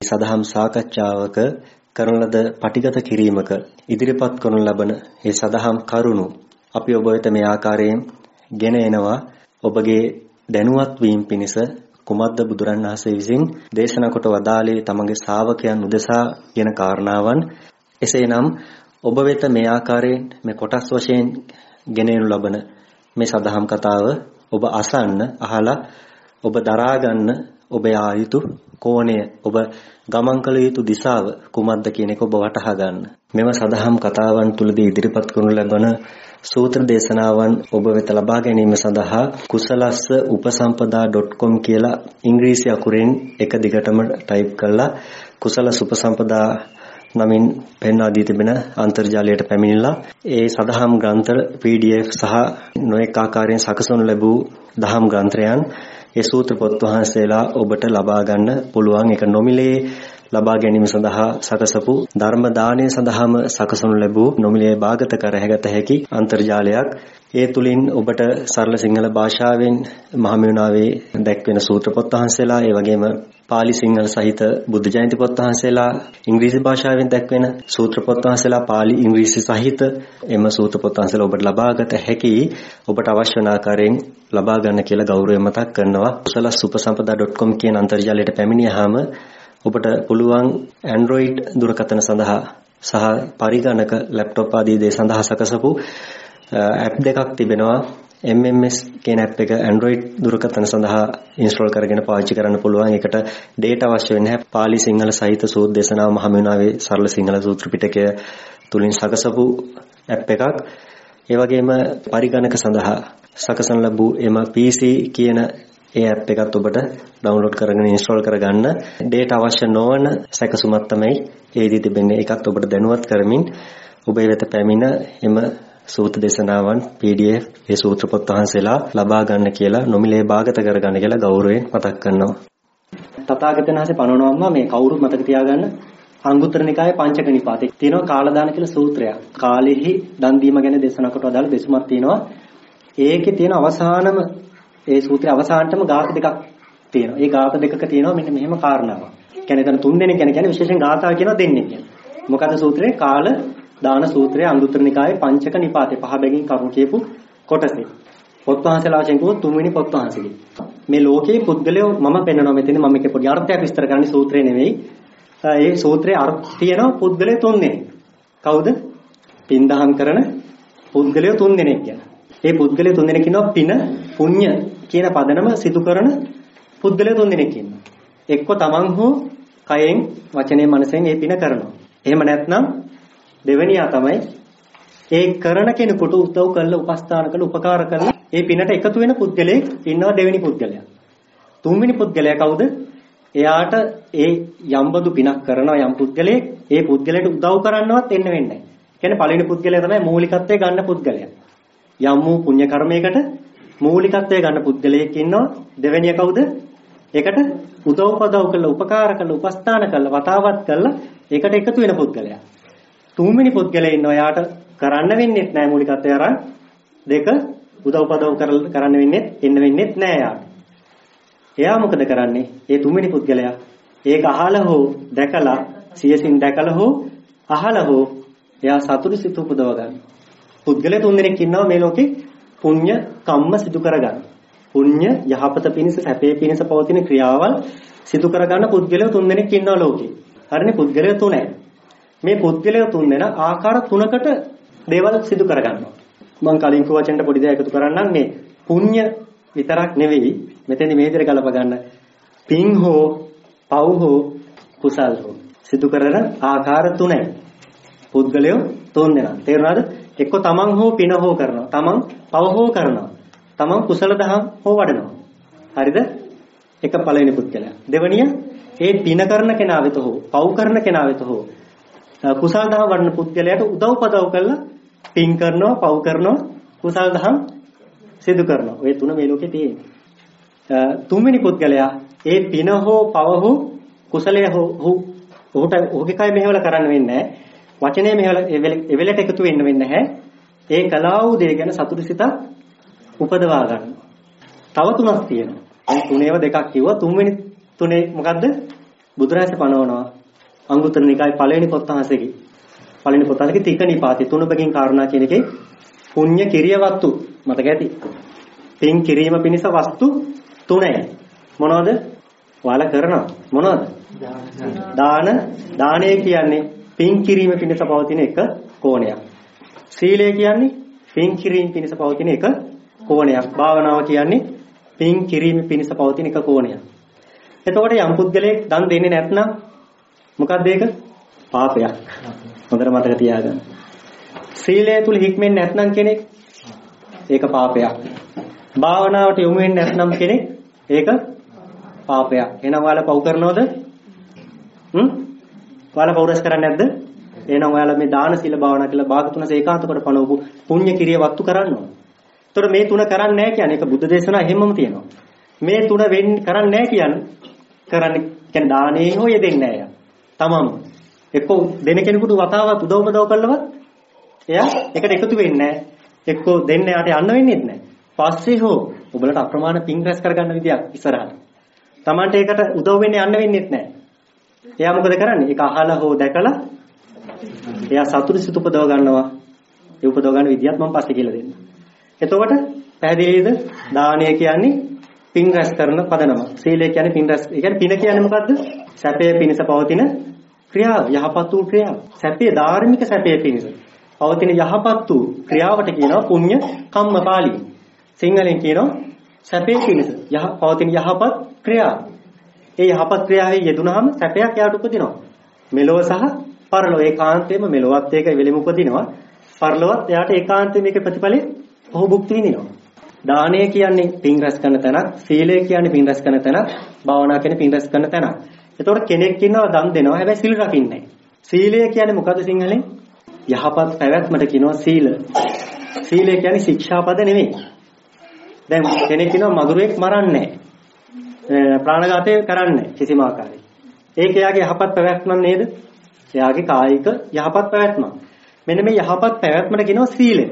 සදහම් සාකච්ඡාවක කරන ලද පටිගත කිරීමක ඉදිරිපත් කරනු ලබන මේ සදහම් කරුණු අපි ඔබ වෙත මේ ආකාරයෙන් ගෙන එනවා. ඔබගේ දැනුවත් වීම පිණිස කුමද්ද බුදුරණවහන්සේ විසින් දේශනා කොට වදාළේ තමගේ ශ්‍රාවකයන් උදෙසා කියන කාරණාවන්. එසේනම් ඔබ වෙත මේ ආකාරයෙන් මේ කොටස් වශයෙන් ගෙන එනු ලබන මේ සදහම් කතාව ඔබ අසන්න, අහලා ඔබ දරා ගන්න, ඔබ යා යුතු කෝණය, ඔබ ගමන් කළ යුතු දිශාව කුමක්ද කියන එක ඔබ වටහා ගන්න. මෙම සදහම් කතාවන් තුලදී ඉදිරිපත් කරනු ලබන සූත්‍ර දේශනාවන් ඔබ වෙත ලබා ගැනීම සඳහා kusalasupsampada.com කියලා ඉංග්‍රීසි අකුරෙන් එක දිගටම ටයිප් කරලා kusalasupsampada නමින් පෙන්වා දී තිබෙන අන්තර්ජාලයට පැමිණිලා ඒ සදහම් ග්‍රන්ථ PDF සහ නොඑක ආකාරයෙන් සකසනු ලැබූ දහම් ග්‍රන්ථයන් ඒ සූත්‍ර පොත් වහන්සේලා ඔබට ලබා ගන්න පුළුවන්. ඒක නොමිලේ ලබා ගැනීම සඳහා සකසපු ධර්ම දානය සඳහාම සකසනු ලැබූ නොමිලේ භාගත කර හැකි අන්තර්ජාලයක්. ඒ තුලින් ඔබට සරල සිංහල භාෂාවෙන් මහමෙවුනාවේ දැක්වෙන සූත්‍ර පොත් වහන්සේලා, ඒ වගේම පාලි සිංහල සහිත බුද්ධ ජයන්ති පොත් වහන්සේලා, ඉංග්‍රීසි භාෂාවෙන් දැක්වෙන සූත්‍ර පොත් වහන්සේලා, පාලි ඉංග්‍රීසි සහිත එම සූත්‍ර පොත් වහන්සේලා ඔබට ලබාගත හැකි. ඔබට අවශ්‍ය වන ආකාරයෙන් ලබා ගන්න කියලා ගෞරවයෙන් මතක් කරනවා. kusalasupsampada.com කියන අන්තර්ජාලයට පැමිණියාම ඔබට පුළුවන් Android දුරකථන සඳහා සහ පරිගණක ලැප්ටොප් ආදී දේ සඳහා සකසපු ඇප් දෙකක් තිබෙනවා. MMS කියන ඇප් එක Android දුරකථන සඳහා ඉන්ස්ටෝල් කරගෙන පාවිච්චි කරන්න පුළුවන්. ඒකට data අවශ්‍ය වෙන්නේ නැහැ. පාලි සිංහල සහිත සූත්‍ර දේශනාව මහමෙවුනාවේ සරල සිංහල සූත්‍ර පිටකය තුලින් සකසපු ඇප් එකක්. ඒ වගේම පරිගණක සඳහා සකසන ලැබූ එම PC කියන ඒ ඇප් එකත් ඔබට ඩවුන්ලෝඩ් කරගෙන ඉන්ස්ටෝල් කරගන්න. data අවශ්‍ය නොවන සැකසුමක් තමයි ඒදී තිබෙන්නේ. ඒකත් ඔබට දැනුවත් කරමින් ඔබේ වෙත පැමිණ එම සූත්‍ර දේශනාවන් PDF ඒ සූත්‍ර පොත් වහන්සේලා ලබා ගන්න කියලා නොමිලේ භාගත කරගන්න කියලා ගෞරවයෙන් මතක් කරනවා. තථාගතයන් වහන්සේ පනවනවා මේ කවුරුත් මතක තියාගන්න අංගුත්තර නිකායේ පංචක නිපාතේ තියෙනවා කාලදාන කියලා සූත්‍රයක්. කාලෙහි දන් දීම ගැන දේශනා කොට අදාළ දෙසුමක් තියෙනවා. ඒකේ තියෙන අවසානම ඒ සූත්‍රයේ අවසානටම ගාථා දෙකක් තියෙනවා. ඒ ගාථා දෙකක තියෙනවා මෙන්න මෙහෙම කාරණාවක්. කියන්නේ එතන තුන් දෙනෙක් ගැන කියන්නේ විශේෂයෙන් ගාථා කියනවා දෙන්නේ කියන්නේ. මොකද සූත්‍රයේ කාල දාන සූත්‍රයේ අංගුත්තර නිකායේ පංචක නිපාතේ පහ බැගින් කරුණු කියපු කොටසේ. පොත් වහන්සේලා වශයෙන් කිව්වොත් තුන්වෙනි පොත් වහන්සේගේ. මේ ලෝකේ පුද්ගලයෝ මම පෙන්වනවා මෙතන මම එකේ පොඩි අර්ථයක් විස්තර කරන්නේ සූත්‍රේ නෙවෙයි. ඒ සූත්‍රයේ අර්ථ තියෙනවා පුද්ගලයෝ තුන් දෙනෙක්. කවුද? පින් දහම් කරන පුද්ගලයෝ තුන් දෙනෙක් කියලා. ඒ පුද්ගලයෝ තුන් දෙනෙක් ඉන්නවා පින පුණ්‍ය කියන පදනම සිදු කරන පුද්ගලයෝ තුන් දෙනෙක් ඉන්නවා. එක්ක තමන් හෝ කයෙන් වචනයෙන් මනසෙන් ඒ පින කරනවා. එහෙම නැත්නම් දෙවෙනියා තමයි ඒ කරන කෙනෙකුට උදව් කරලා උපස්ථාන කරලා උපකාර කරලා ඒ පිනට එකතු වෙන පුද්ගලයෙක් ඉන්නවා දෙවෙනි පුද්ගලයා. තුන්වෙනි පුද්ගලයා කවුද? එයාට ඒ යම්බදු පිනක් කරනවා යම් පුද්ගලයෙක් ඒ පුද්ගලයාට උදව් කරන්නවත් එන්න වෙන්නේ නැහැ. කියන්නේ පළවෙනි පුද්ගලයා තමයි මූලිකත්වයේ ගන්න පුද්ගලයා. යම් වූ පුණ්‍ය කර්මයකට මූලිකත්වයේ ගන්න පුද්ගලයෙක් ඉන්නවා. දෙවෙනියා කවුද? ඒකට උදව්පදව් කරලා උපකාර කරලා උපස්ථාන කරලා වතාවත් කරලා ඒකට එකතු වෙන පුද්ගලයා. තුන්වෙනි පුද්ගලයා ඉන්නවා. යාට කරන්න වෙන්නේ නැහැ මූලිකත්වය අරන්. දෙක උදව්පදව් කරන්න වෙන්නේ එන්න වෙන්නේ නැහැ යාට. එයා මොකද කරන්නේ? ඒ තුන්වෙනි පුද්ගලයා ඒක අහලා හෝ දැකලා සියසින් දැකලා හෝ අහලා හෝ එයා සතුටු සිත උපදව ගන්න. පුද්ගලයා තුන්දෙනෙක් ඉන්නවා මේ ලෝකේ පුණ්‍ය කම්ම සිදු කරගන්න. පුණ්‍ය යහපත පිණිස සැපේ පිණිස පවතින ක්‍රියාවල් සිදු කරගන්න පුද්ගලයා තුන්දෙනෙක් ඉන්නවා ලෝකේ. හරිනේ පුද්ගලයා තුනයි. මේ පුද්ගලයා තුන්දෙනා ආකාර තුනකට දේවල් සිදු කරගන්නවා. මම කලින් කිව්ව වචෙන්ට පොඩි දෙයක් එකතු කරන්නම්. මේ පුණ්‍ය විතරක් නෙවෙයි මෙතෙන්දි මේ විදිහට ගලප ගන්න. පින් හෝ පව් හෝ කුසල් හෝ සිදු කරන ආකාර තුනයි. පුද්ගලයෝ තුන්දෙනා. තේරුණාද? එක්ක තමන් හෝ පින හෝ කරනවා. තමන් පව හෝ කරනවා. තමන් කුසල දහම් හෝ වඩනවා. හරිද? එක පළවෙනි පුද්ගලයා. දෙවෙනිය ඒ පින කරන කෙනා වෙත හෝ පව් කරන කෙනා වෙත හෝ කුසල දහම් වඩන පුද්ගලයාට උදව්පදව් කරලා පින් කරනවා, පව් කරනවා, කුසල දහම් සිදු කරනවා. ඔය තුන මේ ලෝකේ තියෙන්නේ. තුන්වෙනි පුද්ගලයා ඒ පින හෝ පව හෝ කුසලය හෝ ඔහුගේ කය මෙහෙවල කරන්න වෙන්නේ නැහැ. වචනේ මෙහෙවල එවෙලට එකතු වෙන්න වෙන්නේ නැහැ. ඒ කලාව දේ ගැන සතුටුසිත උපදවා ගන්න. තව තුනක් තියෙනවා. මේ තුනේව දෙකක් කිව්වා. තුන්වෙනි තුනේ මොකද්ද? බුදුරජාණන් පනවනවා අංගුත්තර නිකායේ පළවෙනි පොත්හාසකේ. පළවෙනි පොත්හාසකේ තික නිපාතේ තුනබකින් කාරණා කියන එකේ පුඤ්ඤ කිරිය වස්තු මතක ඇති. පින් කිරීම පිණිස වස්තු තුනයි. මොනවද? ඔයාලා කරනවා. මොනවද? දානය කියන්නේ පින් කිරීම පිණිස පවතින එක කෝණයක්. සීලය කියන්නේ පින් කිරීම පිණිස පවතින එක කෝණයක්. භාවනාව කියන්නේ පින් කිරීම පිණිස පවතින එක කෝණයක්. එතකොට යම් පුද්ගලයෙක් දන් දෙන්නේ නැත්නම් මොකක්ද ඒක? පාපයක්. හොඳට මතක තියාගන්න. සීලය තුල හික්මෙන්නේ නැත්නම් කෙනෙක් ඒක පාපයක්. භාවනාවට යොමු වෙන්නේ නැත්නම් කෙනෙක් ඒක පාපයක්. එහෙනම් ඔයාලා පව් කරනවද? ඔයාලා පෞරස් කරන්නේ නැද්ද? එහෙනම් ඔයාලා මේ දාන සීල භාවනා කියලා භාග තුනස ඒකාන්ත කොට පනවපු පුණ්‍ය කිරිය වත්තු කරන්න ඕන. ඒතකොට මේ තුන කරන්නේ නැහැ කියන්නේ ඒක බුද්ධ දේශනා හැමම තියෙනවා. මේ තුන කරන්නේ නැහැ කියන්නේ දානේ හොය දෙන්නේ නැහැ. තමම එක්ක දෙන කෙනෙකුට වතාවක් උදව් කළවත් එයා එකට එකතු වෙන්නේ නැහැ. එක්ක දෙන්න යාට යන්න වෙන්නේ නැහැ. පස්සේ හෝ ඔබලට අප්‍රමාණ පින් රැස් කරගන්න විදියක් ඉස්සරහට. Tamante ඒකට උදව් වෙන්න යන්න වෙන්නේ නැහැ. එයා මොකද කරන්නේ? ඒක අහලා හෝ දැකලා එයා සතුටු සිත උපදව ගන්නවා. ඒ උපදව ගන්න විදියත් මම පස්සේ කියලා දෙන්නම්. එතකොට පැහැදිලිද? දානය කියන්නේ පින් රැස් කරන පදනම. සීලය කියන්නේ පින් රැස්. ඒ කියන්නේ පින කියන්නේ මොකද්ද? සැපේ පිණිස පවතින ක්‍රියාව, යහපත් වූ ක්‍රියාව. සැපේ ධාර්මික සැපේ පිණිස පවතින යහපත් වූ ක්‍රියාවට කියනවා පුණ්‍ය කම්ම පාළිය. සිංහලෙන් කියනවා සැපේ පිණිස පවතින යහපත් ක්‍රියාව. ඒ යහපත් ක්‍රියාවේ යෙදුනහම සැපයක් යාට උපදිනවා. මෙලොව සහ පරලොව ඒකාන්තයෙන්ම මෙලොවත් ඒක වෙලෙම උපදිනවා. පරලොවත් එයාට ඒකාන්තයෙන් මේකේ ප්‍රතිඵලෙ ඔහු භුක්ති විඳිනවා. දානය කියන්නේ පින් රැස් කරන තැනක්, සීලය කියන්නේ පින් රැස් කරන තැනක්, භාවනා කියන්නේ පින් රැස් කරන තැනක්. එතකොට කෙනෙක් ඉන්නවා දන් දෙනවා හැබැයි සීල් රකින්නේ නැහැ. සීලය කියන්නේ මොකද්ද සිංහලෙන්? යහපත් පැවැත්මට කියනවා සීල. සීලය කියන්නේ ශික්ෂාපද නෙමෙයි. දැන් කෙනෙක් ඉන්නවා මధుරෙක් මරන්නේ නැහැ. ප්‍රාණඝාතය කරන්නේ නැහැ කිසිම ආකාරයක. ඒක එයාගේ යහපත් පැවැත්මක් නේද? එයාගේ කායික යහපත් පැවැත්ම. මෙන්න මේ යහපත් පැවැත්මට කියනවා සීලය.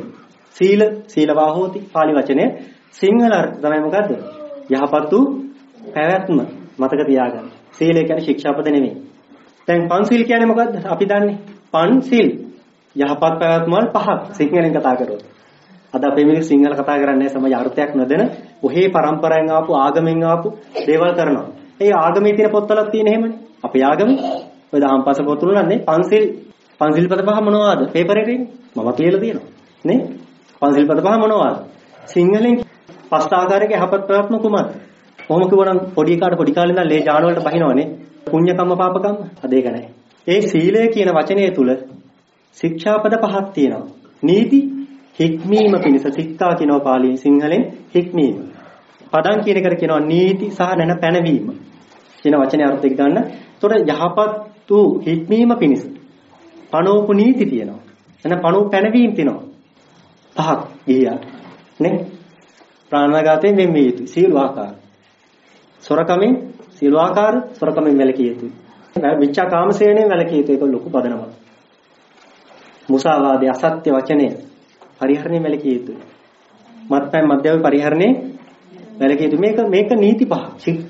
සීලවා හෝති පාලි වචනේ සිංහල අර්ථ තමයි මොකද්ද? යහපත් වූ පැවැත්ම මතක තියාගන්න. සීලය කියන්නේ ශික්ෂාපද නෙමෙයි. දැන් පන්සිල් කියන්නේ මොකද්ද? අපි දන්නේ පන්සිල් යහපත් පැවැත්ම වල පහක් සිංහලෙන් කතා කරොත්. අද අපේ මිනිස්සු සිංහල කතා කරන්නේ සමහර අර්ථයක් නොදැන ඔහේ පරම්පරාවෙන් ආපු ආගමෙන් ආපු දේවල් කරනවා. ඒ ආගමේ තියෙන පොත්වලක් තියෙන එහෙමනේ. අපේ ආගමේ ඔය දහම්පස පොත්වල නන්නේ පන්සිල් පද පහ මොනවද? පේපර් එකේ මම කියලා තියෙනවා. නේ? පන්සිල් පද පහ මොනවද? සිංහලෙන් පස් ආකාරයක යහපත් පැවැත්ම කුමක්ද? කොහොම කිව්වනම් පොඩි කාලේ ඉඳන් ලේ ජාන වලට බහිනවනේ. පුණ්‍ය කම්ම පාප කම්ම. අද ඒක නැහැ. ඒ සීලය කියන වචනය තුල ශික්ෂාපද පහක් තියෙනවා. නීති හික්මීම පිණිස සික්ඛා කියනවා පාලියෙන් සිංහලෙන් හික්මීම. පදම් කියන එකට කියනවා නීති සහ නැන පැනවීම. කියන වචනේ අර්ථ දෙක ගන්න. ඒතකොට යහපත් වූ හික්මීම පිණිස පනෝපු නීති තියෙනවා. එන පනෝ පැනවීම තියෙනවා. පහක් ගියා. නේ? ප්‍රාණඝාතයෙන් වෙන්නේ යුතුයි. සීල ආකාර. සොරකමෙන් සීල ආකාර සොරකමෙන් වැළකී යුතුයි. මිච්ඡා කාමසේවණයෙන් වැළකී යුතුයි. ඒක ලොකු පදනමක්. මුසාවාදයේ අසත්‍ය වචනය පරිහරණය වැළකී යුතුයි. මත්පැන් මද්යව පරිහරණය වැළකී යුතුයි. මේක නීති පහ.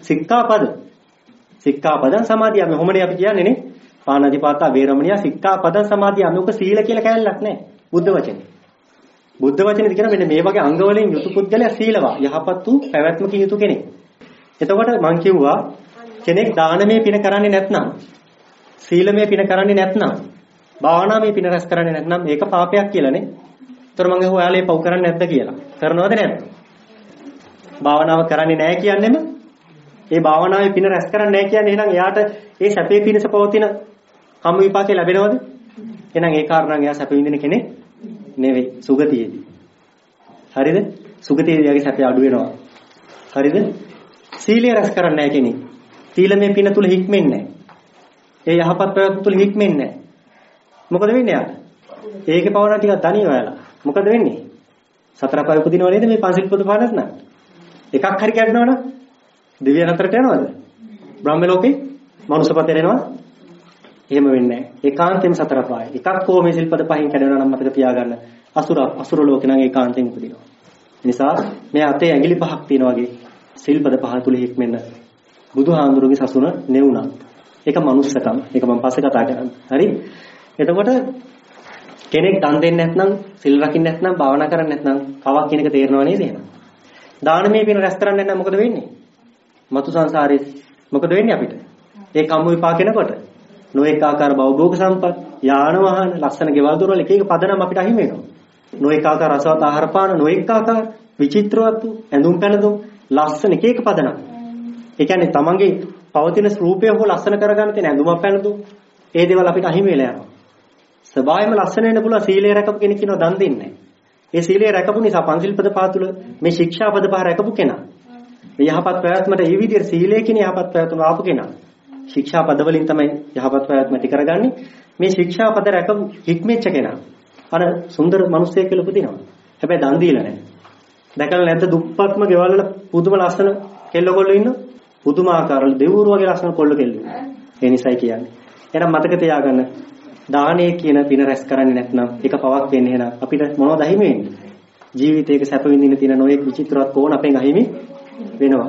සික්ඛාපද සමාදියා. මේ හොමනේ අපි කියන්නේ නේ. පාණාතිපාතා වේරමණිය සික්ඛාපද සමාදියා. මේක සීල කියලා කැලලක් නැහැ. බුද්ධ වචනේ. බුද්ධ වචනේද කියන මෙන්න මේ වගේ අංග වලින් යුතු පුද්ගලයා සීලවා. යහපත් වූ පැවැත්මකින් යුතු කෙනෙක්. එතකොට මම කිව්වා කෙනෙක් දානමය පින කරන්නේ නැත්නම් සීලමය පින කරන්නේ නැත්නම් භාවනාමය පින රැස් කරන්නේ නැත්නම් මේක පාපයක් කියලානේ. ඒතර මම අහුවා ඔයාලා පව් කරන්නේ නැද්ද කියලා. කරනවද නැද්ද? භාවනාව කරන්නේ නැහැ කියන්නේම ඒ භාවනාවේ පින රැස් කරන්නේ නැහැ කියන්නේ එහෙනම් එයාට ඒ සැපේ පිනස පවතින කම්ම විපාකේ ලැබෙනවද? එහෙනම් ඒ කාරණාන් එයා සැප විඳින කෙනෙක් නෙවෙයි සුගතියේදී. හරිද? සුගතියේදී එයාගේ සැපය අඩු වෙනවා. හරිද? සීලය රැස් කරන්නේ නැහැ කෙනෙක්. සීලමය පින තුල හික්මෙන්නේ නැහැ. ඒ යහපත් ප්‍රවෘත්ති තුල හික්මෙන්නේ නැහැ. මොකද වෙන්නේ යාට? ඒකේ පවණ ටිකක් දණිය ඔයාලා. මොකද වෙන්නේ? සතර පහ උපදිනව නේද මේ පංචිල් පොත පහනස් නම්? එකක් හරි කැඩනවනම් දිව්‍ය නතරට යනවද? බ්‍රහ්ම ලෝකේ මනුස්සපතේ යනවා? එහෙම වෙන්නේ නැහැ. ඒකාන්තයෙන් සතර පහයි. එකක් හෝ මේ සිල්පද පහෙන් කැඩෙනවා නම් මතක තියාගන්න. අසුර ලෝකේ නම් ඒකාන්තයෙන් උපදිනවා. ඒ නිසා මේ අතේ ඇඟිලි පහක් තියෙනවා වගේ සිල්පද පහ තුල හික්මෙන්න බුදුහාමුදුරුගේ සසුන නෙවුණා. ඒක මනුස්සකම. ඒක මම පස්සේ කතා කරන්නේ. හරි? එතකොට කෙනෙක් දන් දෙන්නේ නැත්නම්, සිල් රකින්න නැත්නම්, භාවනා කරන්නේ නැත්නම් කවක් කියන එක තේරෙනව නේද එහෙනම්? දානමය පින රැස් කරන්නේ නැත්නම් මොකද වෙන්නේ? මතු සංසාරේ මොකද වෙන්නේ අපිට? ඒ කම්ම විපාකිනකොට නොඑක ආකාර භවභෝග සම්පත්, යාන වාහන, ලස්සන ගෙවල් දොරවල් එක එක පදනම් අපිට අහිමි වෙනවා. නොඑක ආකාර රසවත් ආහාර පාන, නොඑක ආකාර විචිත්‍රවත් ඇඳුම් පැළඳුම්, ලස්සන එක එක පදනම්. ඒ කියන්නේ තමන්ගේ පවතින රූපය හෝ ලස්සන කරගන්න තියෙන ඇඳුමක් පැළඳුම්, ඒ දේවල් අපිට අහිමි වෙලා යනවා. ස්වභාවයෙන්ම ලස්සන වෙන්න පුළුවන් සීලය රැකපු කෙනෙක් ඉන්නවා දන් දෙන්නේ නැහැ. ඒ සීලය රැකපු නිසා පංචිල් පද පහ තුල මේ ශික්ෂා පද පහ රැකපු කෙනා. මේ යහපත් ප්‍රයත්නට ඒ විදිහට සීලය කියන යහපත් ප්‍රයත්න ආපු කෙනා. ශික්ෂා පද වලින් තමයි යහපත් ප්‍රයත්න ටි කරගන්නේ. මේ ශික්ෂා පද රැකපු හික්මෙච්ච කෙනා. අර සුන්දර මිනිස්සෙක් කියලා උපදිනවා. හැබැයි දන් දීලා නැහැ. දැකලා නැත්නම් දුප්පත්ම ගෙවල් වල පුදුම ලස්සන කෙල්ලකොල්ලෝ ඉන්න පුදුමාකාර දෙවුරු වගේ ලස්සන කොල්ල කෙල්ලෝ. ඒ නිසයි කියන්නේ. එහෙනම් මතක තියාගන්න දානය කියන පින රැස් කරන්නේ නැත්නම් ඒක පවක් වෙන්නේ එහෙනම් අපිට මොනවද අහිමි වෙන්නේ? ජීවිතයක සැප විඳින්න තියෙන නොයෙක් විචිත්‍රවත් කෝණ අපෙන් අහිමි වෙනවා.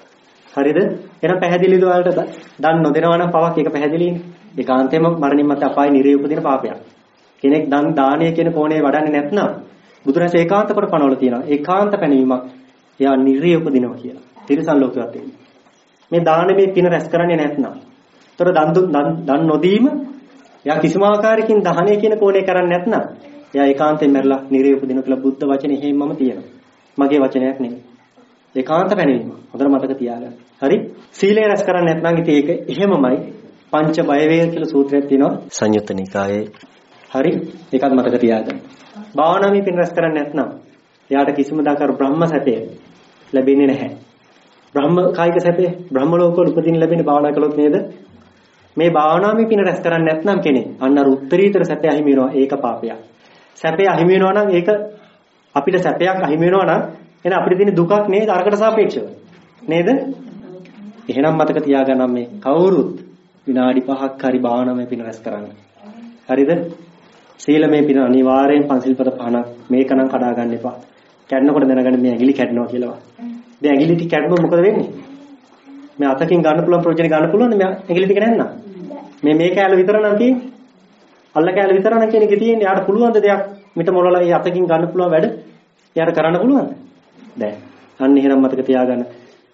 හරිද? එහෙනම් පැහැදිලිද ඔයාලට දන් නොදෙනවා නම් පවක් ඒක පැහැදිලිනේ. ඒකාන්තයෙන්ම මරණින් මත අපායේ නිරේ උපදින පාපයක්. කෙනෙක් දානය කියන කෝණේ වඩන්නේ නැත්නම් බුදුරජාණන් ඒකාන්ත කොට පනවල තියෙනවා. ඒකාන්ත පැනවීමක් එයා නිරේ උපදිනවා කියලා. තිරසන් ලෝකයක් තියෙනවා. මේ දානමේ පින රැස් කරන්නේ නැත්නම්. ඒතර දන් නොදීම එයා කිසිම ආකාරයකින් දහනය කියන කෝණේ කරන්නේ නැත්නම් එයා ඒකාන්තයෙන් මැරලා නිරේ උපදිනවා කියලා බුද්ධ වචනේ එහෙමම තියෙනවා. මගේ වචනයක් නෙමෙයි. ඒකාන්ත පැනවීම. හොඳට මතක තියාගන්න. හරි? සීලය රැස් කරන්නේ නැත්නම් ඉතින් ඒක එහෙමමයි. පංච බය වේග කියලා සූත්‍රයක් තියෙනවා සංයුත්ත නිකායේ. හරි? ඒකත් මතක තියාගන්න. භාවනාවේ පින් රැස් කරන්නේ නැත්නම් එයාට කිසිම දාකාර බ්‍රහ්ම සැපය ලැබෙන්නේ නැහැ. බ්‍රහ්ම කායික සැපය බ්‍රහ්ම ලෝකවල උපදින්න ලැබෙන්නේ භාවනා කළොත් නේද? මේ භාවනාවේ පින රැස් කරන්නේ නැත්නම් කෙනෙක් අන්න අර උත්තරීතර සැපය අහිමි වෙනවා. ඒක පාපයක්. සැපය අහිමි වෙනවා නම් ඒක අපිට සැපයක් අහිමි වෙනවා නම් එහෙනම් අපිට තියෙන දුකක් නේද අරකට සාපේක්ෂව. නේද? එහෙනම් මතක තියාගන්න මේ කවුරුත් විනාඩි 5ක් හරි භාවනාවේ පින රැස් කරන්න. හරිද? සීලමය පින අනිවාර්යෙන් පංචිල් පද පහනක් මේකනම් කඩා ගන්න එපා. කැඩනකොට දැනගන්න මේ ඇඟිලි කැඩනවා කියලා. දැන් ඇඟිලි ටික කැඩුණොත් මොකද වෙන්නේ? මේ අතකින් ගන්න පුළුවන් ප්‍රයෝජන ගන්න පුළුවන් මේ ඇඟිලි ටික නැන්නා. මේ කෑල්ල විතර නම් තියෙන්නේ. අල්ල කෑල්ල විතර නම් කියන එක තියෙන්නේ. යාට පුළුවන් ද දෙයක් මිට මොළලා ඒ අතකින් ගන්න පුළුවන් වැඩ යාට කරන්න පුළුවන්ද? දැන් අන්න එහෙනම් මතක තියාගන්න.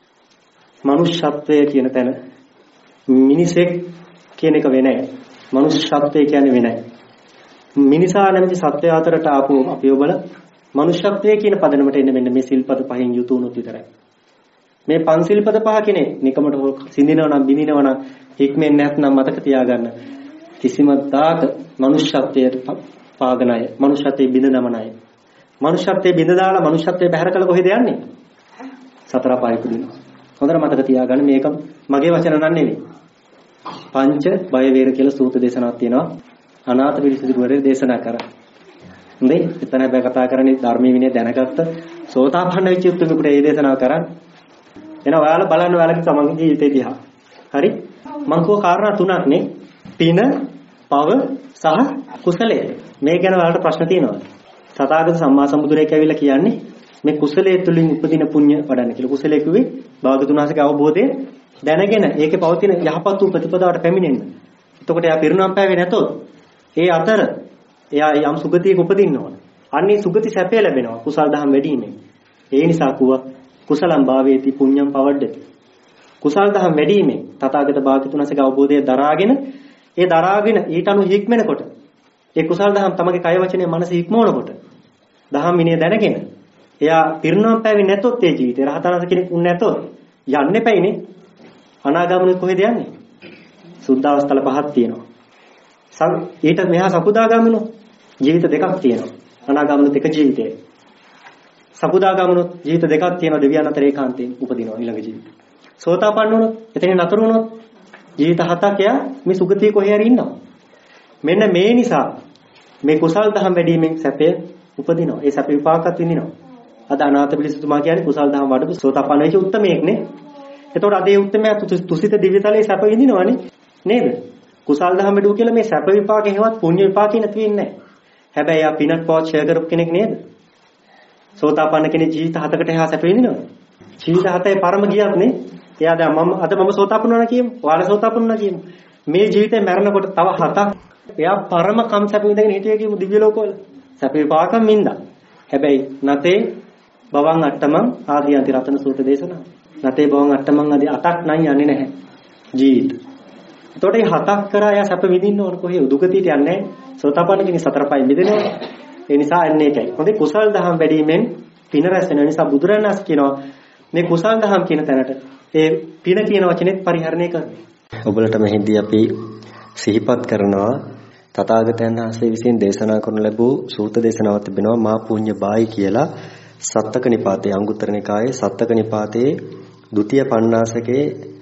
මනුෂ්‍යත්වය කියන තැන මිනිසෙක් කියන එක වෙනයි. මනුෂ්‍යත්වය කියන්නේ වෙනයි. මිනිසා නැමැති සත්වය අතරට ආපු අපි ඔබල මනුෂ්‍යත්වය කියන පදනමට එන්න මෙන්න මේ සිල්පද පහෙන් යුතු වුණොත් විතරයි. මේ පන්සිල්පද පහ කෙනේ නිකමට සිඳිනවා නම් බිනිනවා නම් හික්මෙන්නේ නැත්නම් මතක තියාගන්න කිසිම දාක මනුෂ්‍යත්වයට පාගන අය මනුෂ්‍යත්වයේ බිඳ දමන අය මනුෂ්‍යත්වයේ බිඳ දාලා මනුෂ්‍යත්වයේ බැහැර කළ කොහෙද යන්නේ? සතර පායි පුදිනවා. හොඳට මතක තියාගන්න මේක මගේ වචන නන් නෙවෙයි. පංච බය වේර කියලා සූත්‍ර දේශනාවක් තියෙනවා. අනාථ පිළිසිදුවරේ දේශනා කරා. හොඳයි. එතන බය කතා කරන්නේ ධර්මයේ විනය දැනගත්ත සෝතාපන්න වෙච්ච උතුමෙකුට මේ දේශනාව කරන්නේ. එහෙනම් ඔයාලා බලන්න ඔයාලගේ තමන්ගේ ජීවිතේ දිහා. හරි? මං කෝ කාරණා තුනක් නේ. පින, පව සහ කුසලය. මේ ගැන ඔයාලට ප්‍රශ්න තියෙනවද? තථාගත සම්මා සම්බුදුරෙක් ඇවිල්ලා කියන්නේ මේ කුසලයේ තුලින් උපදින පුණ්‍ය වඩන්න කියලා. කුසලයේ කිව්වේ භාගතුන් වහන්සේගේ අවබෝධය දැනගෙන ඒකේ පවතින යහපත් වූ ප්‍රතිපදාවට පැමිණෙන්න. එතකොට එයා පිරුණම් පෑවේ නැතොත් ඒ අතර එයා යම් සුගතියක උපදින්න ඕන. අන්නේ සුගති සැපය ලැබෙනවා කුසල් දහම් වැඩිීමෙන්. ඒ නිසා කුවා කුසලම් භාවේති පුඤ්ඤම් පවඩ්ඩති. කුසල් දහම් වැඩිීමෙන් තථාගත භාගතුන් වහන්සේගේ අවබෝධය දරාගෙන ඊට අනුව හික්මනකොට ඒ කුසල් දහම් තමගේ කය වචනේ මනස හික්මවනකොට දහම් විනය දැනගෙන එයා පිරුණම් පෑවේ නැතොත් ඒ ජීවිතේ රහතනස කෙනෙක් වුණ නැතොත් යන්නේ පැයිනේ. අනාගාමී කොහෙද යන්නේ? සුද්ධාවස්ථල පහක් තියෙනවා. ඊට මෙහා සකුදාගාමිනෝ ජීවිත දෙකක් තියෙනවා. අනාගාමිනොත් එක ජීවිතේ. සකුදාගාමිනොත් ජීවිත දෙකක් තියෙනවා. දෙවියන් අතර ඒකාන්තයෙන් උපදිනවා ඊළඟ ජීවිතේ. සෝතාපන්න වුණොත් එතන නතර වුණොත් ජීවිත හතක් එයා මේ සුගතිය කොහේ හරි ඉන්නවා. මෙන්න මේ නිසා මේ කුසල් දහම් වැඩිවීමෙන් සැපය උපදිනවා. ඒ සැප විපාකත් විඳිනවා. අද අනාථ පිළිසතුමා කියන්නේ කුසල් දහම් වඩපු සෝතාපන්න වෙච්ච උත්තමයෙක් නේ. එතකොට අද ඒ උත්තමයා තුසිත දිව්‍යතලයේ සැප විඳිනවනේ නේද? කුසල් දහම් වැඩුව කියලා මේ සැප විපාකේ හේවත් පුණ්‍ය විපාකේ නැති වෙන්නේ නැහැ. හැබැයි යා පිනක් පවත් ෂෙයා කරපු කෙනෙක් නේද? සෝතාපන්න කෙනෙක් ජීවිත 7කට එහා සැප විඳිනවද? ජීවිත 7ේ පරම ගියත් නේ. එයා දැන් මම සෝතාපන්න වුණා කියමු. ඔයාලා සෝතාපන්න වුණා කියමු. මේ ජීවිතේ මැරෙනකොට තව 7ක් එයා පරම කම් සැප විඳගෙන හිටියේ කියමු දිව්‍ය ලෝකවල. සැප විපාකම් වින්දා. හැබැයි නැතේ බවං අට්ටමං ආදියන්ති රතන සූත්‍ර දේශනා. නැතේ බවං අට්ටමං ආදී 8ක් නම් යන්නේ නැහැ ජීවිත. එතකොට මේ 7ක් කරා එයා සැප විඳින්න ඕන කොහේ දුගතියට යන්නේ නැහැ. සෝතාපන්න කෙනෙක් 4 පයින් මිදෙනවා. ඒ නිසා එන්නේ ඒකයි. හොඳේ කුසල් දහම් වැඩිමෙන් පින රැස් වෙන නිසා බුදුරණන් වහන්සේ කියනවා මේ කුසල් දහම් කියන තැනට ඒ පින කියන වචනේත් පරිහරණය කරනවා. ඔබලට මෙහිදී අපි සිහිපත් කරනවා තථාගතයන් වහන්සේ විසින් දේශනා කරන ලැබූ සූත්‍ර දේශනාවක් තිබෙනවා මා පුඤ්ඤ බායි කියලා සත්තක නිපාතේ අංගුත්තර නිකායේ සත්තක නිපාතේ ဒုတိ ය පණ්ණාසකේ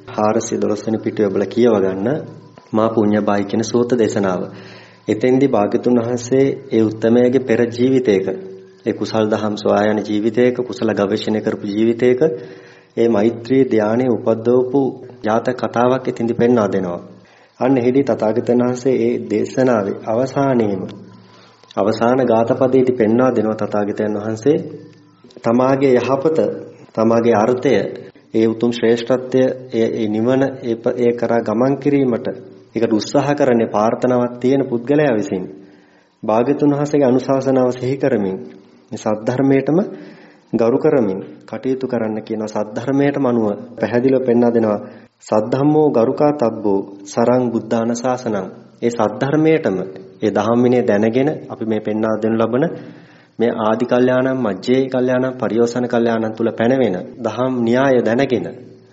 412 වෙනි පිටුවේ ඔබලා කියව ගන්න මා පුඤ්ඤ බායි කියන සූත්‍ර දේශනාව. එතෙන්දී භාග්‍යතුන් වහන්සේ ඒ උත්තමයාගේ පෙර ජීවිතයක ඒ කුසල් දහම් සොයා යන ජීවිතයක කුසල ගවේෂණය කරපු ජීවිතයක ඒ මෛත්‍රී ධානයේ උපද්දවපු ජාතක කතාවක් එතෙන්දී පෙන්වා දෙනවා. අන්න එහිදී තථාගතයන් වහන්සේ ඒ දේශනාවේ අවසානයේම අවසාන ගාථාපදයේදී පෙන්වා දෙනවා තථාගතයන් වහන්සේ තමාගේ යහපත තමාගේ අර්ථය ඒ උතුම් ශ්‍රේෂ්ඨත්වය ඒ නිවන ඒ කරා ගමන් කිරීමට ඒකට උත්සාහ කරන්නේ ප්‍රාර්ථනාවක් තියෙන පුද්ගලයා විසින් භාග්‍යතුන් වහන්සේගේ අනුශාසනාව සිහි කරමින් මේ සද්ධර්මයටම ගරු කරමින් කටයුතු කරන්න කියනවා සද්ධර්මයටම අනුව පැහැදිලිව පෙන්වා දෙනවා සද්ධම්මෝ ගරුකා තබ්බෝ සරං බුද්ධාන ශාසනං ඒ සද්ධර්මයටම ඒ දහම් විනය දැනගෙන අපි මේ පෙන්වා දෙනු ලබන මේ ආදි කල්යාණම් මජ්ජේ කල්යාණම් පරියෝසන කල්යාණම් තුල පැනවෙන දහම් න්‍යාය දැනගෙන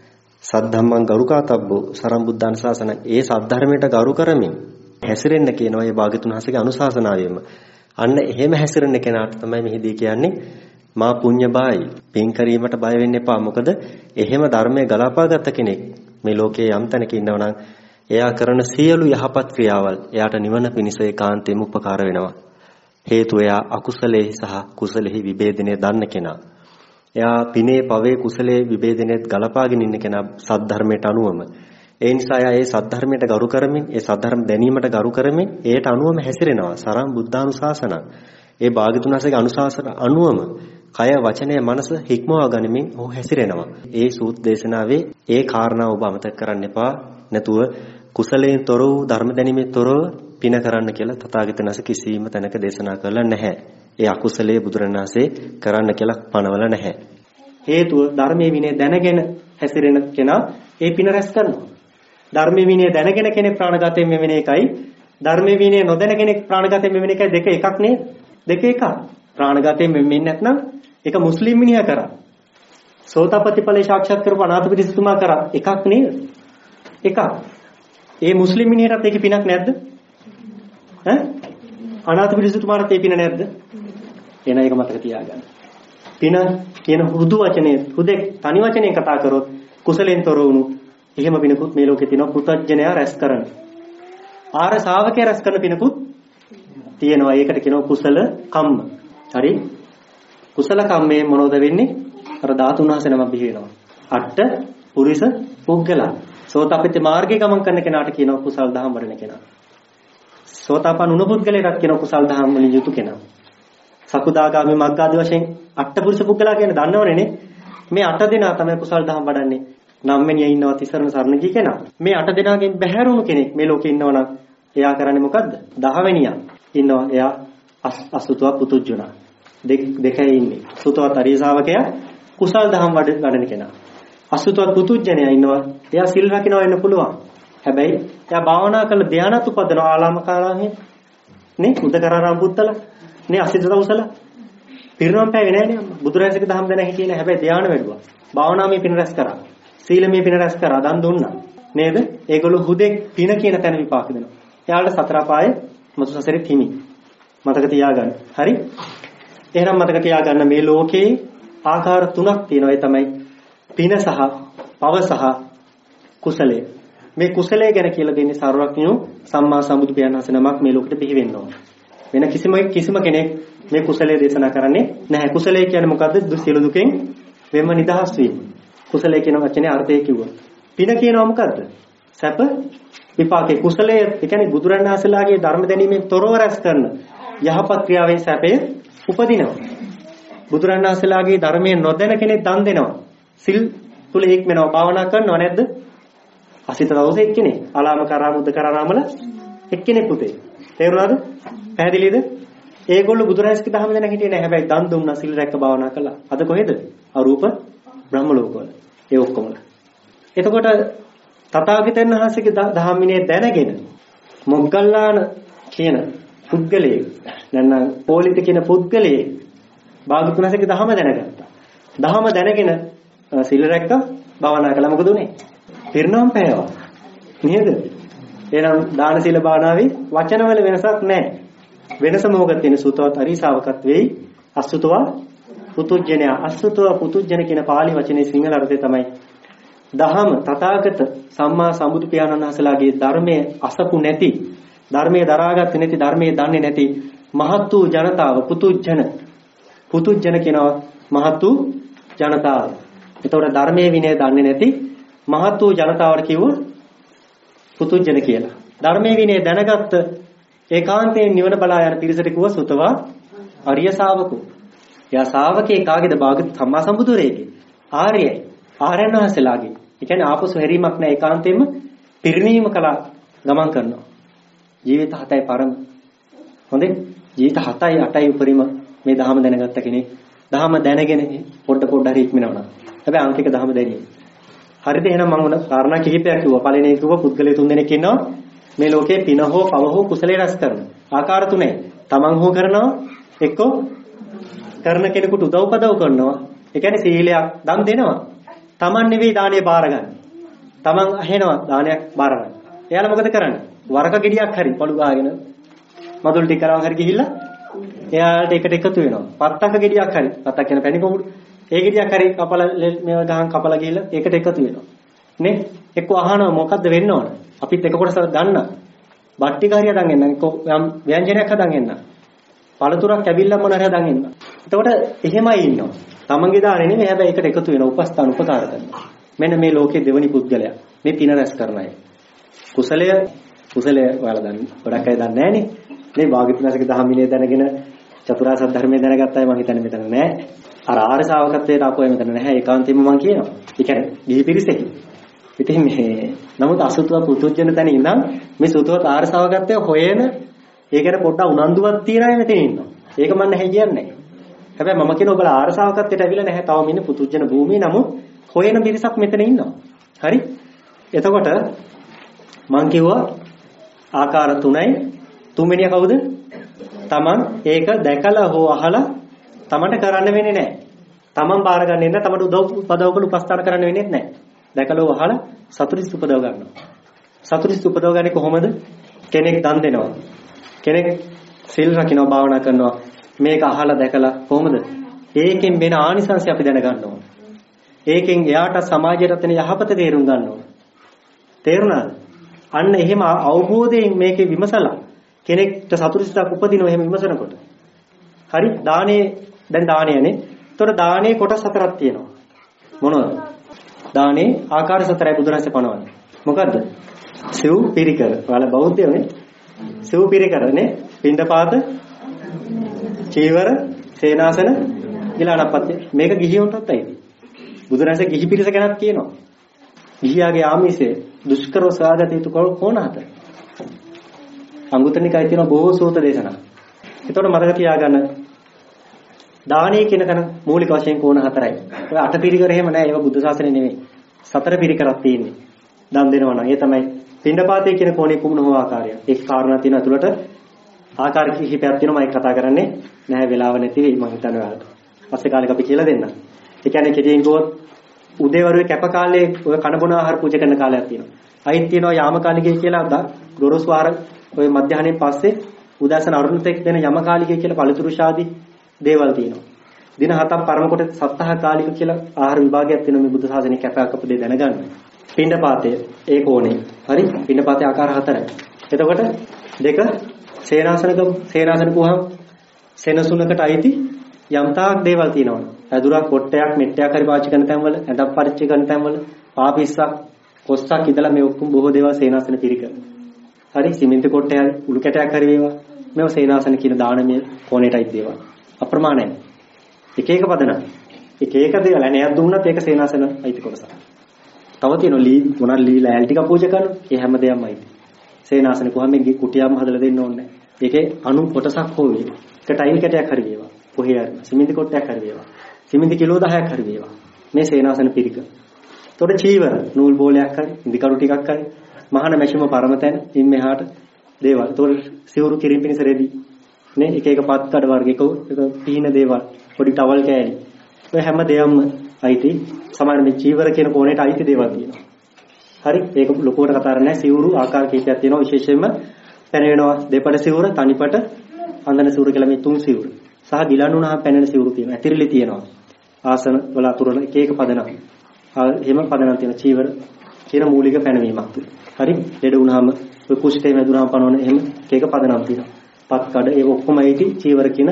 සද්ධම්මං ගරුකා තබ්බෝ සරං බුද්ධාන ශාසනං ඒ සද්ධර්මයට ගරු කරමින් හැසිරෙන්න කියනවා මේ භාග්‍යතුන් වහන්සේගේ අනුශාසනාවෙම අන්න එහෙම හැසිරෙන්න කෙනාට තමයි මෙහිදී කියන්නේ මා පුඤ්ඤ බායි පින් කිරීමට බය වෙන්න එපා මොකද එහෙම ධර්මයේ ගලාපාගත් කෙනෙක් මේ ලෝකයේ යම් තැනක ඉන්නවනම් එයා කරන සියලු යහපත් ක්‍රියාවල් එයාට නිවන පිණිස ඒකාන්තයෙන්ම උපකාර වෙනවා හේතුව එයා අකුසලයේ සහ කුසලෙහි විභේදනය දන්න කෙනා එයා පිනේ පවේ කුසලයේ විභේදනයත් ගලපාගෙන ඉන්න කෙනා සද්ධර්මයට අනුවම ඒ නිසා එයා ඒ සද්ධර්මයට ගරු කරමින් ඒ සද්ධර්ම දැනීමට ගරු කරමින් ඒට අනුවම හැසිරෙනවා සරම් බුද්ධානුශාසන ඒ භාග්‍යතුන් වහන්සේගේ අනුශාසන අනුවම කය වචනය මනස හික්මවා ගනිමින් ඔහු හැසිරෙනවා ඒ සූත් දේශනාවේ ඒ කාරණා ඔබ අමතක කරන්න එපා නැතුව කුසලයෙන් තොර වූ ධර්ම දැනීමෙන් තොරව පින කරන්න කියලා තථාගතයන් වහන්සේ කිසිම තැනක දේශනා කරලා නැහැ ඒ අකුසලයේ බුදුරණාහි කරන්න කියලා පනවල නැහැ හේතුව ධර්මයේ විනය දැනගෙන හැසිරෙන කෙනා ඒ පින රැස් කරනවා ධර්මයේ විනය දැනගෙන කෙනෙක් ප්‍රාණඝාතයෙන් මෙවෙන එකයි ධර්මයේ විනය නොදැන කෙනෙක් ප්‍රාණඝාතයෙන් මෙවෙන එකයි දෙක එකක් නේද දෙක එකක් ප්‍රාණඝාතයෙන් මෙවෙන්නේ නැත්නම් ඒක මුස්ලිම් මිනිහා කරා සෝතාපට්ටි ඵලයේ සාක්ෂාත් කරපු අනාථපිණ්ඩිකතුමා කරා එකක් නේද එකක් ඒ මුස්ලිම් මිනිහටත් ඒකේ පිනක් නැද්ද ඈ අනාථපිණ්ඩිකතුමාට ඒ පින නැද්ද එන එක මතක තියාගන්න පින කියන හුදු වචනේ හුදෙක් තනි වචනේ කතා කරොත් කුසලෙන් තොර වුණු එහෙම පිනකුත් මේ ලෝකේ තියෙනවා පුතඥයා රැස් කරන ආර ශාවකයා රැස් කරන පිනකුත් තියෙනවා ඒකට කියනවා කුසල කම්ම හරි කුසල කම්මේ මොනවද වෙන්නේ අර ධාතුන් වහන්සේ නම බිහි වෙනවා අට්ඨ පුරිස පුද්ගලා සෝතාපට්ටි මාර්ගයේ ගමන් කරන කෙනාට කියනවා කුසල් දහම් වඩන කෙනා සෝතාපන්න උණු පුද්ගලයාට කියනවා කුසල් දහම් වලින් යුතු කෙනා සකුදාගාමී මග්ගාදී වශයෙන් අට්ඨ පුරිස පුද්ගලා කියන්නේ දන්නවනේ නේ මේ 8 දෙනා තමයි කුසල් දහම් වඩන්නේ 9 වෙනියා ඉන්නවා තිසරණ සරණ ගිය කෙනා මේ 8 දෙනාගෙන් බැහැරුණු කෙනෙක් මේ ලෝකේ ඉන්නවනම් එයා කරන්නේ මොකද්ද 10 වෙනියා ඉන්නවා එයා අසුතව පුතුජුණා දෙකයි ඉන්නේ සුතවත් අරිය ශාවකයා කුසල් දහම් වඩන කෙනා අසුතවත් පුතුජණයා ඉන්නවා එයා සිල් රකින්නවා වෙන්න පුළුවන් හැබැයි එයා භාවනා කරලා ධානයත් උපදනවා ආලාමකාරාමයේ නේ උදකරාරාම පුත්තල නේ අසිත දවසල පිරිනොම් පෑවේ නෑනේ බුදුරජාණන්ගේ දහම් දැන හිටියේ නෑ හැබැයි ධානය වැඩුවා භාවනාවේ පින රැස් කරා සීලමේ පින රැස් කරා දන් දුන්නා නේද ඒගොල්ලෝ හුදෙක් පින කියන තැන විපාක දෙනවා එයාලට සතර පායේ මතු සසරේ හිමි මතක තියාගන්න හරි එහෙනම් මතක තියාගන්න මේ ලෝකේ ආකාර තුනක් තියෙනවා ඒ තමයි පින සහ පව සහ කුසලය මේ කුසලය ගැන කියලා දෙන්නේ සර්වඥෝ සම්මා සම්බුදු පියාණන් වහන්සේ නමක් මේ ලෝකෙට බිහි වෙන්න ඕන වෙන කිසිම කෙනෙක් මේ කුසලයේ දේශනා කරන්නේ නැහැ කුසලය කියන්නේ මොකද්ද සියලු දුකෙන් වෙම නිදහස් වීම කුසලය කියන වචනේ අර්ථය කිව්වා පින කියනවා මොකද්ද සැප විපාකේ කුසලය ඒ කියන්නේ බුදුරණන් වහන්සේලාගේ ධර්ම දැනීමෙන් තොරව රැස් කරන යහපත් ක්‍රියාවෙන් සැපය උපදිනවා බුදුරණන් වහන්සේලාගේ ධර්මයෙන් නොදැන කෙනෙක් දන් දෙනවා සිල් තුල හික්මනවා භාවනා කරනවා නැද්ද අසිත දවස එක්කෙනෙක්. අලාම කරා මුද්ද කරා වල එක්කෙනෙක් පුතේ. තේරුණාද? පැහැදිලිද? ඒගොල්ලෝ බුදුරජාණන්ගේ දහම දැන හිටියේ නැහැ. හැබැයි දන් දුන්නා, සිල් රැක්ක භාවනා කළා. අද කොහෙද? අරූප බ්‍රහ්ම ලෝකවල. ඒ ඔක්කොමල. එතකොට තථාගතයන් වහන්සේගේ දහම් විනය දැනගෙන මොග්ගල්ලාන කියන පුද්ගලයේ නැත්නම් පොලිත කියන පුද්ගලයේ භාගතුන් වහන්සේගේ දහම දැනගත්තා. දහම දැනගෙන සිල් රැක්ක භාවනා කළා. මොකද උනේ? පිරිනවම් පෑවා. නේද? එහෙනම් දාන සීල භාවනාවේ වචනවල වෙනසක් නැහැ. වෙනස මොකක්ද තියෙන? සුතවත් අරිසාවකත් වෙයි. අසුතවා පුතුජ්ජනය. අසුතවා පුතුජ්ජන කියන පාලි වචනේ සිංහල අර්ථය තමයි දහම තථාගත සම්මා සම්බුදු පියාණන් වහන්සේලාගේ ධර්මයේ අසපු නැති, ධර්මයේ දරාගත්තේ නැති, ධර්මයේ දන්නේ නැති මහත් වූ ජනතාව පුතුජ්ජන කියනවා මහත් වූ ජනතාව. ඒතකොට ධර්මයේ විනය දන්නේ නැති මහත් වූ ජනතාවට කිව්ව පුතුජ්ජන කියලා. ධර්මයේ විනය දැනගත්ත ඒකාන්තයෙන් නිවන බලා යන පිරිසට කිව්ව සුතවා අරිය ශාවකෝ. එයා ශාවකේ කාගේද? භාග්‍ය සම්මා සම්බුදුරේගේ. ආර්යයි. ආර්යයන් වහන්සේලාගේ. ඒ කියන්නේ ආපසු හැරීමක් නැහැ. ඒකාන්තයෙන්ම පිරිණීම කළා ගමන් කරනවා. ජීවිත 7යි පරම. හොඳේ? ජීවිත 7යි 8යි උපරිම මේ ධහම දැනගත්ත කෙනෙක්. ධහම දැනගෙන පොඩ හරි ඉක්මනවනවා. හැබැයි අංකික ධහම දැනියේ. හරිද? එහෙනම් මම උන කාරණා කිහිපයක් කිව්වා. පළවෙනි එක කිව්වා පුද්ගලයා 3 දෙනෙක් ඉන්නවා. මේ ලෝකේ පින හෝ පව හෝ කුසලයේ රැස් කරනවා. ආකාර තුනයි. තමන් හෝ කරනවා, එක්කෝ කරන කෙනෙකුට උදව්පදව් කරනවා. ඒ කියන්නේ සීලයක් දන් දෙනවා. තමන් නෙවෙයි දාණය බාරගන්නේ. තමන් අහෙනවා දානයක් බාරගන්න. එයාලා මොකද කරන්නේ? වරක ගෙඩියක් හරි පළු ගාගෙන මදුල් ටික කරව හරි ගිහිල්ලා එයාට එකට එකතු වෙනවා. පත්තක ගෙඩියක් හරි. පත්තක් කියන පැණි කොමුඩු. ඒ ගෙඩියක් හරි කපලා මේවා ගහන් කපලා ගිහිල්ලා ඒකට එකතු වෙනවා. නේ? එක්ක අහනවා මොකද්ද වෙන්න ඕන? අපිත් එක කොටස ගන්න. බට්ටික හරිය හදන් එන්න. එක්ක යම් ව්‍යංජනයක් හදන් එන්න. පළතුරක් ඇවිල්ලා මොන හරි හදන් එන්න. එතකොට එහෙමයි ඉන්නවා. තමන්ගේ දාණය නෙමෙයි හැබැයි ඒකට එකතු වෙන උපස්ථාන උපකාර කරනවා. මෙන්න මේ ලෝකයේ දෙවනි පුද්ගලයා. මේ පින රැස් කරන අය. කුසලය ඔයාලා දන්නේ. ගොඩක් අය දන්නේ නැහනේ. මේ භාග්‍යතුන්සේගේ දහම් විනය දැනගෙන චතුරාර්ය සත්‍ය ධර්මය දැනගත්ත අය මම හිතන්නේ මෙතන නැහැ. අර ආර්ය ශාවකත්වයට ආපු අය මෙතන නැහැ. ඒකාන්තයෙන්ම මම කියනවා. ඒ කියන්නේ ගිහි පිරිසෙහි. ඉතින් මේ නමුත් අසුතව පුතුජන තැන ඉඳන් මේ සුතවත් ආර්ය ශාවකත්වය හොයන ඒකට පොඩ්ඩක් උනන්දුවක් තියන අය මෙතන ඉන්නවා. ඒක මම නැහැ කියන්නේ. හැබැයි මම කියන ඔබලා ආර්ය ශාවකත්වයට ඇවිල්ලා නැහැ. තවම ඉන්නේ පුතුජන භූමියේ. නමුත් හොයන පිරිසක් මෙතන ඉන්නවා. හරි? එතකොට මම කිව්වා ආකාර තුනයි. තුන්වෙනිය කවුද? තමන් ඒක දැකලා හෝ අහලා තමන්ට කරන්න වෙන්නේ නැහැ. තමන් බාර ගන්න ඉන්න තමන්ට උදව් කළ උපස්ථාන කරන්න වෙන්නේ නැහැ. දැකලා අහලා සතුටින් උපදව ගන්නවා. සතුටින් උපදව ගන්නේ කොහොමද? කෙනෙක් දන් දෙනවා. කෙනෙක් සිල් රකින්නවා, භාවනා කරනවා. මේක අහලා දැකලා කොහොමද? ඒකෙන් වෙන ආනිසංශය අපි දැන ගන්න ඕන. ඒකෙන් එයාට සමාජයට තියෙන යහපත තේරුම් ගන්න ඕන. තේරුණාද? අන්න එහෙම අවබෝධයෙන් මේකේ විමසලා කෙනෙක්ට සතුටින් උපදිනවා එහෙම විමසනකොට. හරි? දානේ දැන් දානයනේ. ඒතකොට දානේ කොටස් හතරක් තියෙනවා. මොනවද? දානේ ආකාර සතරයි බුදුරජාණන් පනවන්නේ. මොකද්ද? සිව් පිරිකර. ඔයාලා බෞද්ධයෝනේ. සිව් පිරිකරනේ. පින්ඩපාත, චීවර, සේනාසන, ගිලානපත්‍ය. මේක ගිහියොන්ටත් ඇයිද? බුදුරජාණන් ගිහි පිරිස ගැනත් කියනවා. ගිහියාගේ ආමිෂයේ දුෂ්කරව සාගත යුතු කොන හතර. අංගුත්තර නිකායේ තියෙන බොහෝ සූත්‍ර දේශනා. ඒතකොට මතක තියාගන්න දානීය කියන කන මූලික වශයෙන් කොන හතරයි. ඔය අට පිරිකර එහෙම නෑ. ඒවා බුද්ධ ශාසනය නෙමෙයි. සතර පිරිකරක් තියෙන්නේ. දන් දෙනවා නම් ඒ තමයි පින්ඩපාතේ කියන කෝණේ කුමන හෝ ආකාරය. ඒක කාරණා තියෙන ඇතුළට ආකාර කිහිපයක් තියෙනවා. මම කතා කරන්නේ නැහැ වෙලාව නැති වෙයි මම හිතන්නේ ඔයාලට. පස්සේ කාලෙක අපි කියලා දෙන්නම්. ඒ කියන්නේ කෙටියෙන් ගොත් උදේවරුේ කැප කාලේ ඔය කන බොන ආහාර පූජා කරන කාලයක් තියෙනවා. අයිත් තියෙනවා යාම කාලිකය කියලා ගොරෝසු ආහාර ඔය මධ්‍යහණයෙන් පස්සේ උදාසන අරුණතෙක් වෙන යම කාලිකය කියලා පළතුරු ශාදී දේවල් තියෙනවා. දින 7ක් පරම කොට සප්තාහ කාලික කියලා ආහාර විභාගයක් තියෙනවා මේ බුද්ධ ශාසනයේ කැපකප දෙය දැනගන්න. පින්ඩපාතය ඒ කෝණේ. හරි? පින්ඩපාතේ ආකාර 4යි. එතකොට දෙක සේනාසන කුහම් සෙනසුනකට අයිති යම්තාක් දේවල් තියෙනවා. ඇදුරක් කොට්ටයක් මෙට්ටයක් හරි පාවිච්චි කරන තැන්වල, ඇඳක් පරිච්ඡේ කරන තැන්වල, පාපිස්සක්, කොස්සක් ඉදලා මේ ඔක්කොම බොහෝ දේවල් සේනාසන පිරිකර. හරි? සිමෙන්ති කොට්ටය හරි, උළු කැටයක් හරි වේවා. මේව සේනාසන කියන දානමය කෝණයටයි දේවල්. අප්‍රමාණයි. එක එක පදන. එක එක දේවල් නෑයක් දුන්නත් ඒක සේනාසන අයිති කොටසක්. තව තියෙනවා ලී මොනවා ලී ලෑල් ටික පූජා කරනවා. ඒ හැම දෙයක්මයි. සේනාසනේ කොහොම මේ කුටියක්ම හදලා දෙන්න ඕනේ නැහැ. ඒකේ අණු කොටසක් හෝ වේවා. එක ටයිල් කැටයක් හරි වේවා. කොහේ හරි සිමෙන්ති කොටයක් හරි වේවා. සිමෙන්ති කිලෝ 10ක් හරි වේවා. මේ සේනාසන පිරික. එතකොට චීවර නූල් බෝලයක් හරි ඉදිකරු ටිකක් හරි මහාන මැෂිම පරමතැන ඉන් මෙහාට දේවල්. එතකොට සිවුරු කිරින් පිනිස රෙදි. නේ එක එක පත් කඩ වර්ග එක පීන දේවල්. පොඩි ටවල් කෑලි. ඔය හැම දෙයක්ම අයිති. සමහර මේ චීවර කියන කෝණයට අයිති දේවල් තියෙනවා. හරි ඒක ලොකුවට කතා කරන්නේ නැහැ. සිවුරු ආකාර කීපයක් තියෙනවා. විශේෂයෙන්ම පැන වෙනවා දෙපඩ සිවුර, තනිපට, අන්දන සිවුර කියලා මේ තුන් සිවුර. සහ ගිලන් වුණාම පැනෙන සිවුරු තියෙනවා. ඇතිරිලි තියෙනවා. ආසන වල අතුරල එක එක පදනම්. එහෙම පදනම් තියෙන චීවර කියන මූලික පැනවීමක් තුන. හරි ලෙඩ වුණාම ඔය කුෂ්ඨේ වැදුනාම පනවන එහෙම එක එක පදනම් තියෙනවා. පත් කඩ ඒ ඔක්කොම ඇයිටි චීවර කියන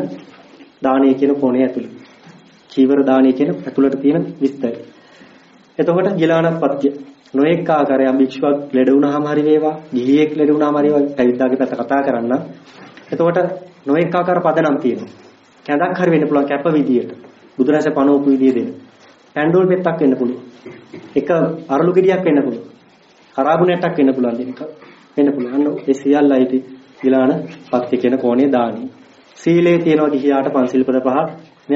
දානීය කියන කෝණය ඇතුළේ. චීවර දානීය කියන ඇතුළට තියෙන විස්තරය. එතකොට ගිලානපත්‍ය නොඑක ආකාරයෙන් භික්ෂුවක් ලෙඩ වුණාම හරි වේවා, ගිහියෙක් ලෙඩ වුණාම හරි වේවා, පැවිද්දාගේ පැත්ත කතා කරන්න. එතකොට නොඑක ආකාර පදනම් තියෙනවා. කැඳක් හරි වෙන්න පුළුවන් කැප විදියට. බුදුරජාණන් පනෝපු විදිය දෙන්න. පැන්ඩෝල් පෙත්තක් වෙන්න පුළුවන්. එක අරලු ගෙඩියක් වෙන්න පුළුවන්. කරාබු නැට්ටක් වෙන්න පුළුවන් දෙනක. වෙන්න පුළුවන්. අන්න ඒ සියල්ලයිටි ගිලාන පත්‍ය කියන කෝණේ දානි. සීලේ තියෙනවා ගිහියාට පන්සිල්පද පහ. මේ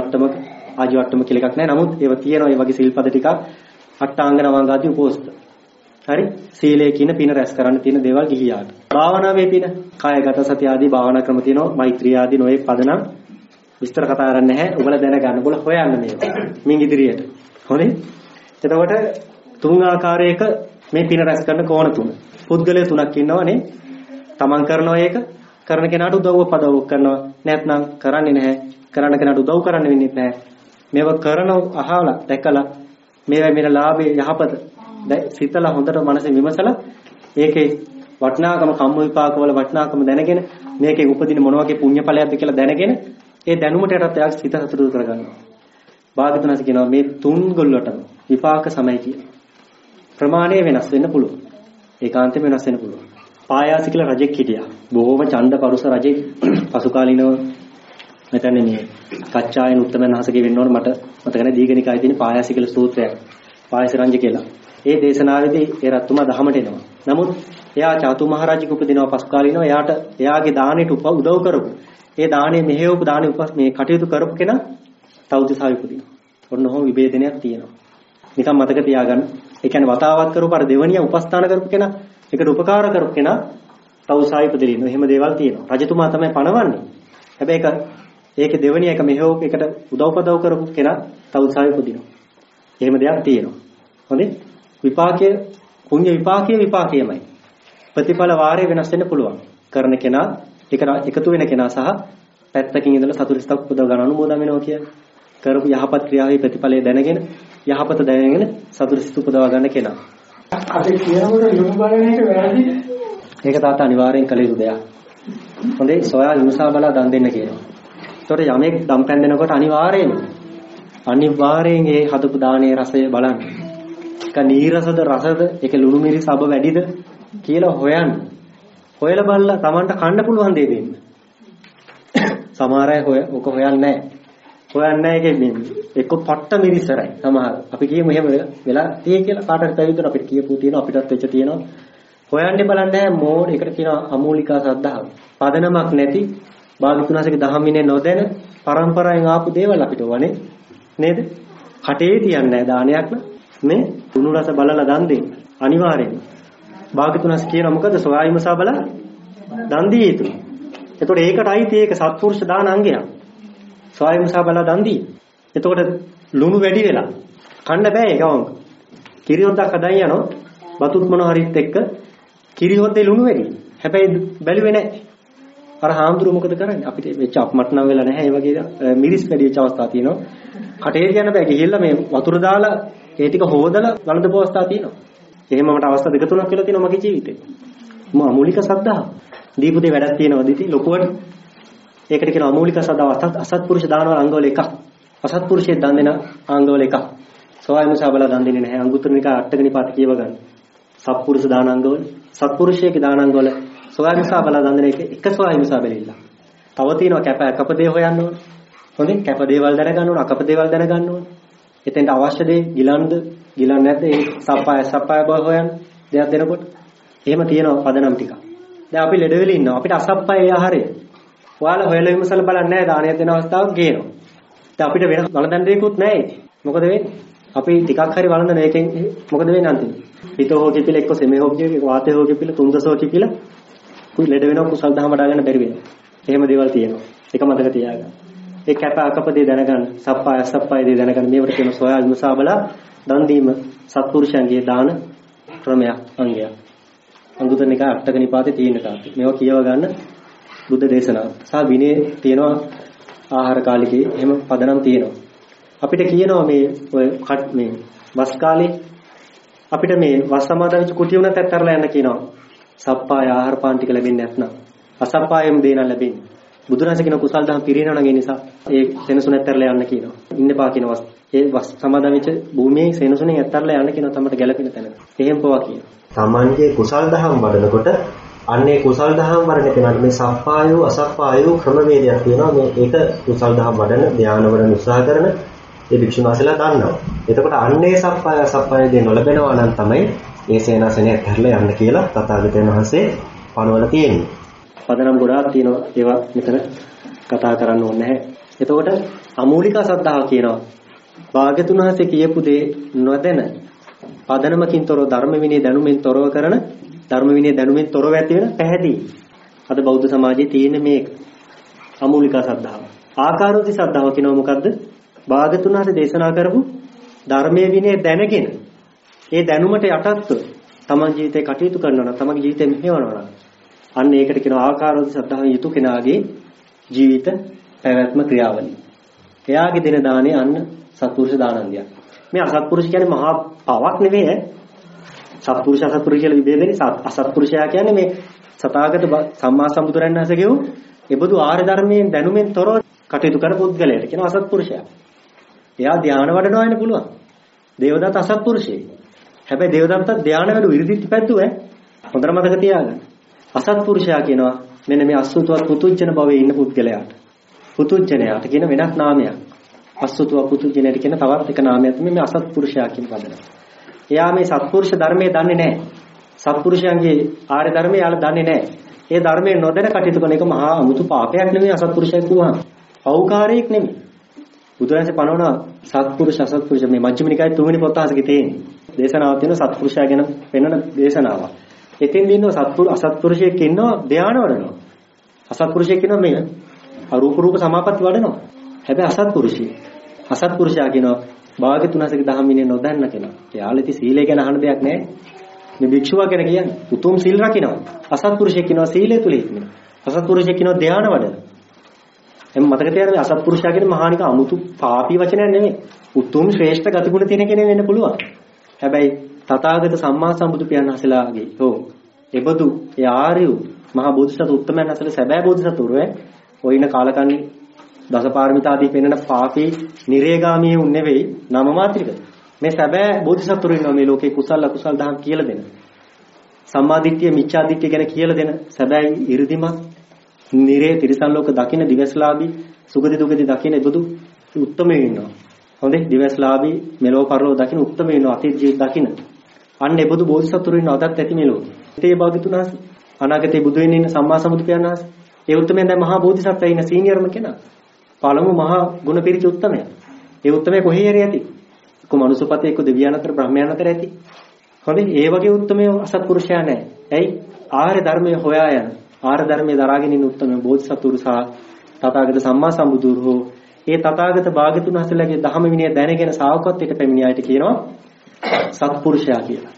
ආජීවට්ටම කියලා එකක් නැහැ. නමුත් ඒව තියෙනවා ඒ වගේ සිල්පද ටිකක් අට්ඨාංග නවංගාදී උපෝස්ත. හරි? සීලේ කියන පින රැස් කරන්න තියෙන දේවල් ගිහියාට. භාවනාවේ පින කායගත සති ආදී භාවනා ක්‍රම තියෙනවා. මෛත්‍රී ආදී නොයේ පදනම් විස්තර කතා කරන්නේ නැහැ. ඔයගොල්ලෝ දැනගන්න. ඔයගොල්ලෝ හොයන්න මේවා. මින් ඉදිරියට. හොඳේ? එතකොට තුන් ආකාරයක මේ පින රැස් කරන කෝණ තුන. පුද්ගලයා තුනක් ඉන්නවනේ. තමන් කරනවා ඒක කරන කෙනාට උදව්ව පදව්ව කරනවා. නැත්නම් කරන්නේ නැහැ. කරන කෙනාට උදව් කරන්න වෙන්නේ නැහැ. මේව කරන අහලා දැකලා මේවා මෙන්න ලාභේ යහපත සිතලා හොඳට මනසෙන් විමසලා ඒකේ වටිනාකම කම්ම විපාකවල වටිනාකම දැනගෙන මේකේ උපදින මොන වගේ පුණ්‍ය ඵලයක්ද කියලා දැනගෙන ඒ දැනුමටට එයාගේ සිත සතුටු කරගන්නවා. භාග්‍යතුන්ස් කියනවා මේ තුන් ගොල්ලටම විපාක සමයි කියලා. ප්‍රමාණය වෙනස් වෙන්න පුළුවන්. ඒකාන්තයෙන් වෙනස් වෙන්න පුළුවන්. පායාසි කියලා රජෙක් හිටියා. බොහොම ඡණ්ඩ පරුස රජෙක් පසු කාලිනව මෙතන මේ කච්චායන උත්තමනහසගේ වෙන්න ඕන මට මතක නැහැ දීඝනිකායේ තියෙන පායාසි කියලා සූත්‍රයක්. පායසි රංජ කියලා. ඒ දේශනාවේදී ඒ රත්තුමා දහමට එනවා. නමුත් එයා චාතු මහරජෙකු උපදිනවා පසු කාලිනව එයාට එයාගේ දාණයට උදව් කරපු. ඒ දාණය මෙහෙවපු දාණය මේ කටයුතු කරපු කෙනා තවුදසා උපදිනවා. ඔන්න ඔහොම විභේදනයක් තියෙනවා. නිකන් මතක තියාගන්න. ඒ කියන්නේ වතාවත් කරපු අර දෙවණිය උපස්ථාන කරපු කෙනා ඒකට උපකාර කරපු කෙනා තවුසා උපදිනවා. එහෙම දේවල් තියෙනවා. රජතුමා තමයි පණවන්නේ. හැබැයි ඒකේ දෙවණිය එක මෙහෙවපු එකට උදව්පදව් කරපු කෙනා තවුසා උපදිනවා. එහෙම දෙයක් තියෙනවා. හොඳේ? විපාකයේ පුණ්‍ය විපාකයමයි. ප්‍රතිඵල වාරේ වෙනස් වෙන්න පුළුවන්. කරන කෙනා එකතු වෙන කෙනා සහ පැත්තකින් ඉඳලා සතුටින් උපදව ගන්න අනුමෝදන් වෙනවා කියන්නේ. කරපු යහපත් ක්‍රියාවේ ප්‍රතිඵලය දැනගෙන යහපත දැනගෙන සතුටින් උපදව ගන්න කෙනා. අපි කියනකොට ලොකු බලන එක වැරදි. ඒක තාත්තා අනිවාර්යෙන් කළ යුතු දෙයක්. හොඳේ සොයා විමසා බලා දන් දෙන්න කියනවා. ඒතකොට යමෙක් දම් පැන් දෙනකොට අනිවාර්යෙන් ඒ හදපු දානයේ රසය බලන්න. ඒක නීරසද රසද ඒක ලුණු මිරිස් අබ වැඩිද කියලා හොයන්න. හොයලා බලලා Tamanට කන්න පුළුවන් දේ දෙන්න. සමහර අය ඔක හොයන්නේ නැහැ. හොයන්නේ නැහැ කියන්නේ එක්ක පට්ට මිරිසරයි. සමහර අපි කියමු එහෙම වෙලා තියෙයි කියලා කාටවත් පැවිදිලා අපිට කියපු තියෙනවා අපිටත් වෙච්ච තියෙනවා. හොයන්නේ බලන්නේ මෝඩ එකට කියනවා අමූලිකා ශ්‍රද්ධාව. පදනමක් නැති භාග්‍යතුන්සේගේ දහම් විනය නොදැන පරම්පරාවෙන් ආපු දේවල් අපිට වනේ නේද? කටේ තියන්නේ නැහැ දානයක් නේ. තුණු රස බලලා දන් දෙන්න. අනිවාර්යෙන්ම. භාග්‍යතුන්ස් කියනවා මොකද සොයායිමසා බලා දන් දිය යුතුයි. එතකොට ඒකට අයිති ඒක සත්පුරුෂ දාන අංගයක්. සොයායිමසා බලා දන් දී. එතකොට ලුණු වැඩි වෙලා කන්න බෑ ඒකම. කිරියොද්දක් හදන් යනවා. බතුත් මොන හරිත් එක්ක කිරියොද්දේ ලුණු වැඩි. හැබැයි බැලුවේ නැහැ. අර හාමුදුරුවෝ මොකද කරන්නේ? අපිට වෙච්ච අපමට්නම් වෙලා නැහැ. ඒ වගේ මිරිස් වැඩි වෙච්ච අවස්ථා තියෙනවා. කටේ කියන්න බෑ. ගිහිල්ලා මේ වතුර දාලා ඒ ටික හොදලා වළඳපු අවස්ථා තියෙනවා. එහෙම මට අවස්ථා දෙක තුනක් වෙලා තියෙනවා මගේ ජීවිතේ. අමූලික ශ්‍රද්ධාව. දීපු දේ වැඩක් තියෙනවද ඉතින් ලොකුවට? ඒකට කියන අමූලික ශ්‍රද්ධාව අසත්පුරුෂ දානවල අංගවල එකක්. අසත්පුරුෂයේ දන් දෙන අංගවල එකක්. සෝයමසා බලා දන් දෙන්නේ නැහැ. අංගුත්තර නිකාය අටක නිපාත කියව ගන්න. සත්පුරුෂ දානාංගවල සත්පුරුෂයේ දානාංගවල සෝයමසා බලා දන් දෙන එක සෝයමසා බැලිලා. තව තියෙනවා කැපදේ හොයන්න ඕන. හොඳේ කැපදේවල් දැනගන්න ඕන අකපදේවල් දැනගන්න ඕන. එතෙන්ට අවශ්‍ය දේ ගිලන්ද ගිලන්නේ නැද්ද? ඒ සප්පාය බව හොයන්න දෙයක් දෙනකොට. එහෙම තියෙනවා පදනම් ටික. දැන් අපි ලෙඩ වෙලා ඉන්නවා. අපිට අසප්පාය ආහාරය. ඔයාලා හොයලා විමසලා බලන්නේ නැහැ දානයක් දෙන අවස්ථාවක් ගේනවා. දැන් අපිට වෙන වළඳන් දෙයක්වත් නැහැ. මොකද වෙන්නේ? අපි ටිකක් හරි වළඳන එකෙන් මොකද වෙන්නේ අන්තිමට? හිතෝ හෝ කිපිල එක්ක සෙමේ හෝ කිපිල වාතේ හෝ කිපිල තුන්දසෝ කිපිල කුයි ලෙඩ වෙනවා කුසල් දහම වඩා ගන්න බැරි වෙනවා. එහෙම දේවල් තියෙනවා. ඒක මතක තියාගන්න. ඒ කැප අකපදේ දැනගන්න, සප්පාය අසප්පාය දේ දැනගන්න. මේවට කියන සොයා විමසා බලා දන් දීම සත්පුරුෂයන්ගේ දාන ක්‍රමයක් අංගයක්. අංගුත්තර නිකාය අටක නිපාතේ තියෙන කාර්යය. මේවා කියව ගන්න බුද්ධ දේශනාව. සහ විනය තියෙනවා ආහාර කාලිකේ එහෙම පදනම් තියෙනවා. අපිට කියනවා මේ වස් කාලේ අපිට මේ වස් සමාදන් වෙච්ච කුටි උනත් ඇත්තරලා යන්න කියනවා. සප්පාය ආහාර පාන ටික ලැබෙන්නේ නැත්නම් අසප්පායෙම දේන ලැබෙන්නේ. බුදුරජාණන් කියන කුසල් දහම් පිරිනවන නම් ඒ නිසා ඒ සෙනසුන ඇත්තරලා යන්න කියනවා. ඉන්නපා කියන වස් ඒ වස් සමාදන් වෙච්ච භූමියේ සෙනසුනේ ඇත්තරලා යන්න කියනවා තමයි ගැළපෙන තැන. එහෙම පවා කියනවා. තමන්ගේ කුසල් දහම් වඩනකොට අන්නේ කුසල් දහම් වඩන කෙනාට මේ සප්පායෝ අසප්පායෝ ක්‍රමවේදයක් තියෙනවා. මේ ඒක කුසල් දහම් වඩන ධානය වඩන උත්සාහ කරන ඒ භික්ෂුන් වහන්සේලා දන්නවා. එතකොට අන්නේ සප්පාය අසප්පාය දේ නොලැබෙනවා නම් තමයි මේ සේනාසනය ඇත්තරලා යන්න කියලා තථාගතයන් වහන්සේ පනවලා තියෙන්නේ. පදනම් ගොඩාක් තියෙනවා. ඒවා මෙතන කතා කරන්න ඕනේ නැහැ. එතකොට අමූලික සද්ධාව කියනවා. භාග්‍යතුන් වහන්සේ කියපු දේ නොදැන පදනමකින් තොරව ධර්ම විනය දැනුමින් තොරව කරන ධර්ම විනය දැනුමින් තොරව ඇති වෙන පැහැදිලි. අද බෞද්ධ සමාජයේ තියෙන මේක අමූලික සද්ධාව. ආකාරෝති සද්ධාව කියනවා මොකද්ද? භාග්‍යතුන් වහන්සේ දේශනා කරපු ධර්මයේ විනය දැනගෙන ඒ දැනුමට යටත්ව තමන් ජීවිතේ කටයුතු කරනවා නම් තමන්ගේ ජීවිතේ මෙහෙවනවා නම් අන්න ඒකට කියනවා ආකාරෝති සද්ධාවෙන් යුතු කෙනාගේ ජීවිත පැවැත්ම ක්‍රියාවලිය. එයාගේ දෙන දාණය අන්න සත්පුරුෂ දානන්දියක්. මේ අසත්පුරුෂ කියන්නේ මහා පවක් නෙවෙයි. සත්පුරුෂ අසත්පුරුෂ කියලා විභේදනේ අසත්පුරුෂයා කියන්නේ මේ සතාගත සම්මා සම්බුදුරන් වහන්සේ කියු ඒබඳු ආර්ය ධර්මයෙන් දැනුමෙන් තොරව කටයුතු කරන පුද්ගලයාට කියනවා අසත්පුරුෂයා. එයා ධානය වඩනවා වෙන්න පුළුවන්. දේවදත්ත අසත්පුරුෂයෙක්. හැබැයි දේවදත්ත ධානය වැඩු ඉරිදිත්ති පැද්දුවේ. හොඳට මතක තියාගන්න. අසත්පුරුෂයා කියනවා මෙන්න මේ අසුතුවත් පුතුජන භවයේ ඉන්න පුද්ගලයාට. පුතුජනයාට කියන වෙනත් නාමයක්. අසුතුව පුතුජනයට කියන තවත් එක 나මයක් තමයි මේ අසත්පුරුෂයා කියන පදන. එයා මේ සත්පුරුෂ ධර්මයේ දන්නේ නැහැ. සත්පුරුෂයන්ගේ ආර්ය ධර්මයේ යාළ දන්නේ නැහැ. ඒ ධර්මයේ නොදැන කටයුතු කරන එක මහා අමුතු පාපයක් නෙමෙයි අසත්පුරුෂයෙක් වුණා. පෞකාරයක් නෙමෙයි. බුදුරජාණන් පනවන සත්පුරුෂ අසත්පුරුෂ මේ මජ්ක්‍ධිම නිකායේ 3 වෙනි පොත් අහසකේ තියෙන දේශනාවක් තියෙන සත්පුරුෂයා ගැන පෙන්වන දේශනාවක්. එතෙන් දිනන අසත්පුරුෂයෙක් ඉන්නවා ධානය වඩනවා. අසත්පුරුෂයෙක් ඉන්නවා මේ අරූප සමාපatti වඩනවා. හැබැයි අසත්පුරුෂයා කියනවා භාග්‍යතුන් වහන්සේගේ දහම් විනය නොදන්න කෙනා. එයාලෙති සීලය ගැන අහන දෙයක් නැහැ. මේ භික්ෂුවා ගැන කියන්නේ උතුම් සීල් රකින්නවා. අසත්පුරුෂයෙක් කියනවා සීලය තුල ඉන්නවා. අසත්පුරුෂයෙක් කියනවා ධානය වඩනවා. එම් මතක තියාගන්න අසත්පුරුෂයා කියන්නේ මහානික අමුතු පාපී වචනයක් නෙමෙයි. උතුම් ශ්‍රේෂ්ඨ ගතිගුණ තියෙන කෙනෙක් වෙන්න පුළුවන්. හැබැයි තථාගත සම්මා සම්බුදු පියාණන් වහන්සේලාගේ එබඳු ඒ ආර්ය මහා බෝධිසත්ව උත්තමයන් වහන්සේලා සැබෑ බෝධිසත්වරුවේ ඔයින කාලකන්ණි දසපාරමිතාදී පෙන්වන පාපී නිරේගාමී උන් නෙවෙයි නම මාත්‍රික. මේ සැබෑ බෝධිසත්වරු ඉන්නවා මේ ලෝකේ කුසල අකුසල දහම් කියලා දෙන. සම්මාදිට්ඨිය මිච්ඡාදිට්ඨිය ගැන කියලා දෙන සැබෑ 이르දිමත් නිරේ තිරිසන් ලෝක දකින්න දිවස්ලාභී සුගති දුගති දකින්න එබඳු උත්තමයෝ ඉන්නවා. හොඳේ දිවස්ලාභී මෙලෝ පරලෝ දකින්න උත්තමයෝ ඉන්නවා අතීත ජීවිත දකින්න. අන්න එබඳු බෝධිසත්වරු ඉන්න අදත් ඇති මේ ලෝකේ. ඒ භාග්‍යතුන් අනාගතේ බුදු වෙන්න ඉන්න සම්මා සම්බුදු පියාණන් වහන්සේ. ඒ උත්තමයන් දැන් මහා බෝධිසත්වයා ඉන්න සීනියර්ම කෙනා. පළමු මහා ගුණ පිරිච්ච උත්තමයා. ඒ උත්තමයා කොහේ හරි ඇති. එක්ක මනුස්සපතේ එක්ක දෙවියන් අතර බ්‍රහ්මයන් අතර ඇති. හොඳේ ඒ වගේ උත්තමයෝ අසත්පුරුෂයා නැහැ. ඇයි? ආර්ය ධර්මයේ හොයා යන ආර්ය ධර්මයේ දරාගෙන ඉන්න උත්තම බෝධිසත්වරු සහ තථාගත සම්මා සම්බුදුරෝ ඒ තථාගත භාග්‍යතුන් වහන්සේලාගේ ධර්ම විනය දැනගෙන ශ්‍රාවකත්වයට පැමිණි අයට කියනවා සත්පුරුෂයා කියලා.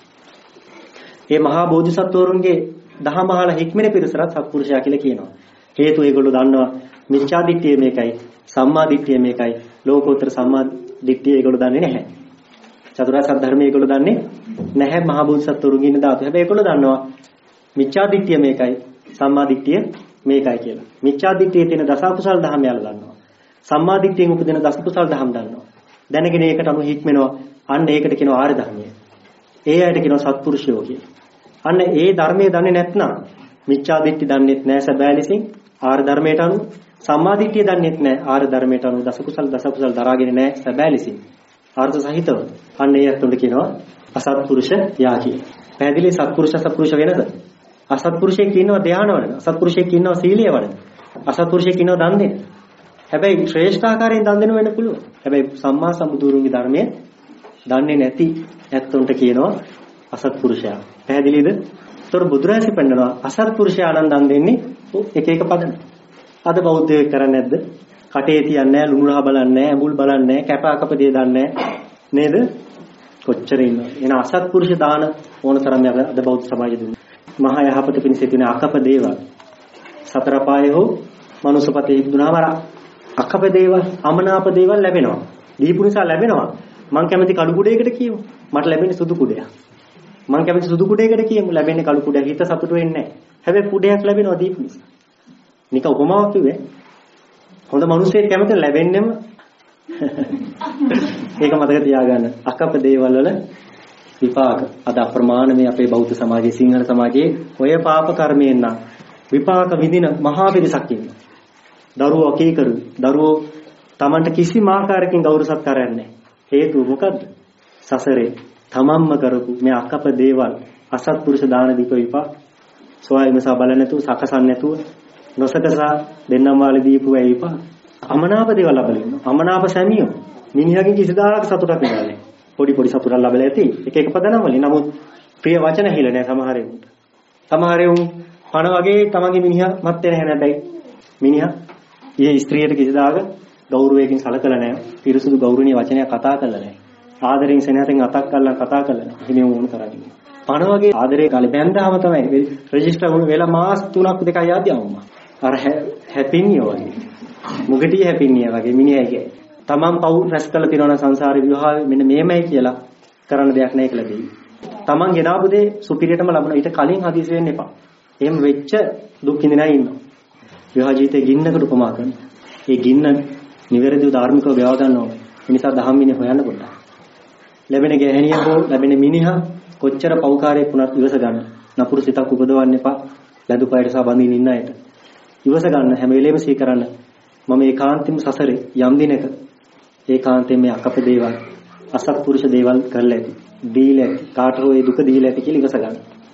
මේ මහා බෝධිසත්වරුන්ගේ දහමහල හික්මන පිරිසට සත්පුරුෂයා කියලා කියනවා. හේතුව ඒගොල්ලෝ දන්නවා මිච්ඡා දිට්ඨිය මේකයි, සම්මා දිට්ඨිය මේකයි, ලෝකෝත්තර සම්මා දිට්ඨිය ඒගොල්ලෝ දන්නේ නැහැ. චතුරාර්ය සත්‍ය ධර්මය ඒගොල්ලෝ දන්නේ නැහැ මහා බෝධිසත්වරුන්ගේ ඉන්න ධාතු. හැබැයි ඒගොල්ලෝ දන්නවා මිච්ඡා දිට්ඨිය මේකයි, සම්මා දිට්ඨිය මේකයි කියලා. මිච්ඡා දිට්ඨියේ තියෙන දස කුසල ධර්ම යාලා දන්නවා. සම්මා දිට්ඨියෙන් උපදින දස කුසල ධර්ම දන්නවා. දැනගෙන ඒකට අනුව හික්මනවා. අන්න ඒකට කියනවා ආර්ය ධර්මය. ඒ අයට කියනවා සත්පුරුෂයෝ කියලා. අන්න ඒ ධර්මයේ දන්නේ නැත්නම් මිච්ඡා දිට්ඨි දන්නේත් නැහැ සැබෑ ලෙසින් ආර්ය ධර්මයට අනුව සම්මා දිට්ඨිය දන්නේත් නැහැ ආර්ය ධර්මයට අනුව දස කුසල දරාගෙන නැහැ සැබෑ ලෙසින්. අර්ථ සහිතව. අන්න ඒ අත්ොන්ට කියනවා අසත්පුරුෂ යා කියලා. පැහැදිලි සත්පුරුෂ අසත්පුරුෂ වෙනද? අසත්පුරුෂයෙක් ඉන්නවා ධානය වඩන. අසත්පුරුෂයෙක් ඉන්නවා සීලය වඩන. අසත්පුරුෂයෙක් ඉන්නවා දන් දෙන. හැබැයි ශ්‍රේෂ්ඨාකාරයෙන් දන් දෙනව වෙන්න පුළුවන්. හැබැයි සම්මා සම්බුදුරුන්ගේ ධර්මයේ දන්නේ නැති ඇත්තොන්ට කියනවා අසත්පුරුෂයා. පැහැදිලිද? ඒතර බුදුරජාණන් පෙන්නනවා අසත්පුරුෂයාණන් දන් දෙන්නේ එක එක පදන. අද බෞද්ධයෝ කරන්නේ නැද්ද? කටේ තියන්නේ නැහැ, ලුණු රහ බලන්නේ නැහැ, ඇඹුල් බලන්නේ නැහැ, කැපාකපදිය දන්නේ නැහැ. නේද? කොච්චර ඉන්නවා. එන අසත්පුරුෂ දාන ඕන තරම් අද බෞද්ධ සමාජය දුන්නා. මහා යහපත පිණිස තියෙන අකප දේවල්. සතර පායේ හෝ මනුසපතේ ඉදුණාම අකප දේවල්, අමනාප දේවල් ලැබෙනවා. දීපු නිසා ලැබෙනවා. මං කැමති කළු කුඩයකට කියමු. මට ලැබෙන්නේ සුදු කුඩයක්. මං කැමති සුදු කුඩයකට කියමු. ලැබෙන්නේ කළු කුඩයක්. හිත සතුටු වෙන්නේ නැහැ. හැබැයි කුඩයක් ලැබෙනවා දීපු නිසා. නික උපමාවක් කිව්වේ. හොඳ මිනිස්සෙක් කැමති ලැබෙන්නෙම ඒක මතක තියාගන්න. අකප දේවල් වල විපාක අද අප්‍රමාණ මේ අපේ බෞද්ධ සමාජයේ සිංහල සමාජයේ ඔය පාප කර්මයෙන් නම් විපාක විඳින මහා පිරිසක් ඉන්නවා. දරුවෝ කීකරු. දරුවෝ Tamanට කිසිම ආකාරයකින් ගෞරව සත්කාරයක් නැහැ. හේතුව මොකද්ද? සසරේ තමන්ම කරපු මේ අකප දේවල් අසත්පුරුෂ දාන දීප විපාක. සොයයිමසා බලන්නේ නැතුව සකසන්නේ නැතුව නොසකසා දෙන්නම් වාලේ දීපු ඒ විපාක. අමනාප දේවල් ලබලා ඉන්නවා. අමනාප සැමියෝ මිනිහාගෙන් කිසිදාක සතුටක් නැහැ. පොඩි සතුටක් ලැබලා ඇති. එක එක පදනම් වලින්. නමුත් ප්‍රිය වචන හිල නැහැ සමහර එවුන්ට. සමහර එවුන් පණ වගේ තමන්ගේ මිනිහා මත් වෙන හැනටයි. මිනිහා ඊයේ ස්ත්‍රියට කිසිදාක ගෞරවයෙන් සලකලා නැහැ. පිරිසුදු ගෞරවණීය වචනයක් කතා කළා නැහැ. ආදරෙන් සෙනෙහසෙන් අතක් කරලා කතා කළා නැහැ. එහෙම වුණ කරන්නේ. පණ වගේ ආදරේ කාලේ බැඳාම තමයි රෙජිස්ටර් වුණ වෙලා මාස 3ක් දෙකයි ආදී අම්මා. අර හැපිනිය වගේ. මුගටිය හැපිනිය වගේ මිනිහාගේ. තමන් පව් රැස් කළ තිරවන සංසාරේ විවාහ මෙන්න මේමයි කියලා කරන්න දෙයක් නැහැ කියලා දෙයි. තමන් ගෙනාවු දේ සුපිරියටම ලබන ඊට කලින් හදිසි වෙන්න එපා. එහෙම වෙච්ච දුක් විඳින අය ඉන්නවා. විවාහ ජීවිතේ ගින්නකට උපමා කරනවා. ඒ ගින්න නිවැරදිව ධාර්මිකව ගෙවා ගන්න ඕනේ. ඒ නිසා දහම් මිනිහ හොයන්න පොඩ්ඩක්. ලැබෙන ගැහණිය හෝ ලැබෙන මිනිහා කොච්චර පෞකාරයක් වුණත් ඉවස ගන්න. නපුරු සිතක් උපදවන්න එපා. ලැබු පයට සහ බඳින්න ඉන්න අයට. ඉවස ගන්න හැම වෙලේම සිහි කරන්න. මම ඒකාන්තෙම සසරේ යම් දිනක ඒකාන්තයෙන් මේ අකප දේවල් අසත්පුරුෂ දේවල් කරලා ඇති. දීලා ඇති. කාට හෝ ඒ දුක දීලා ඇති කියලා ඉවස ගන්න.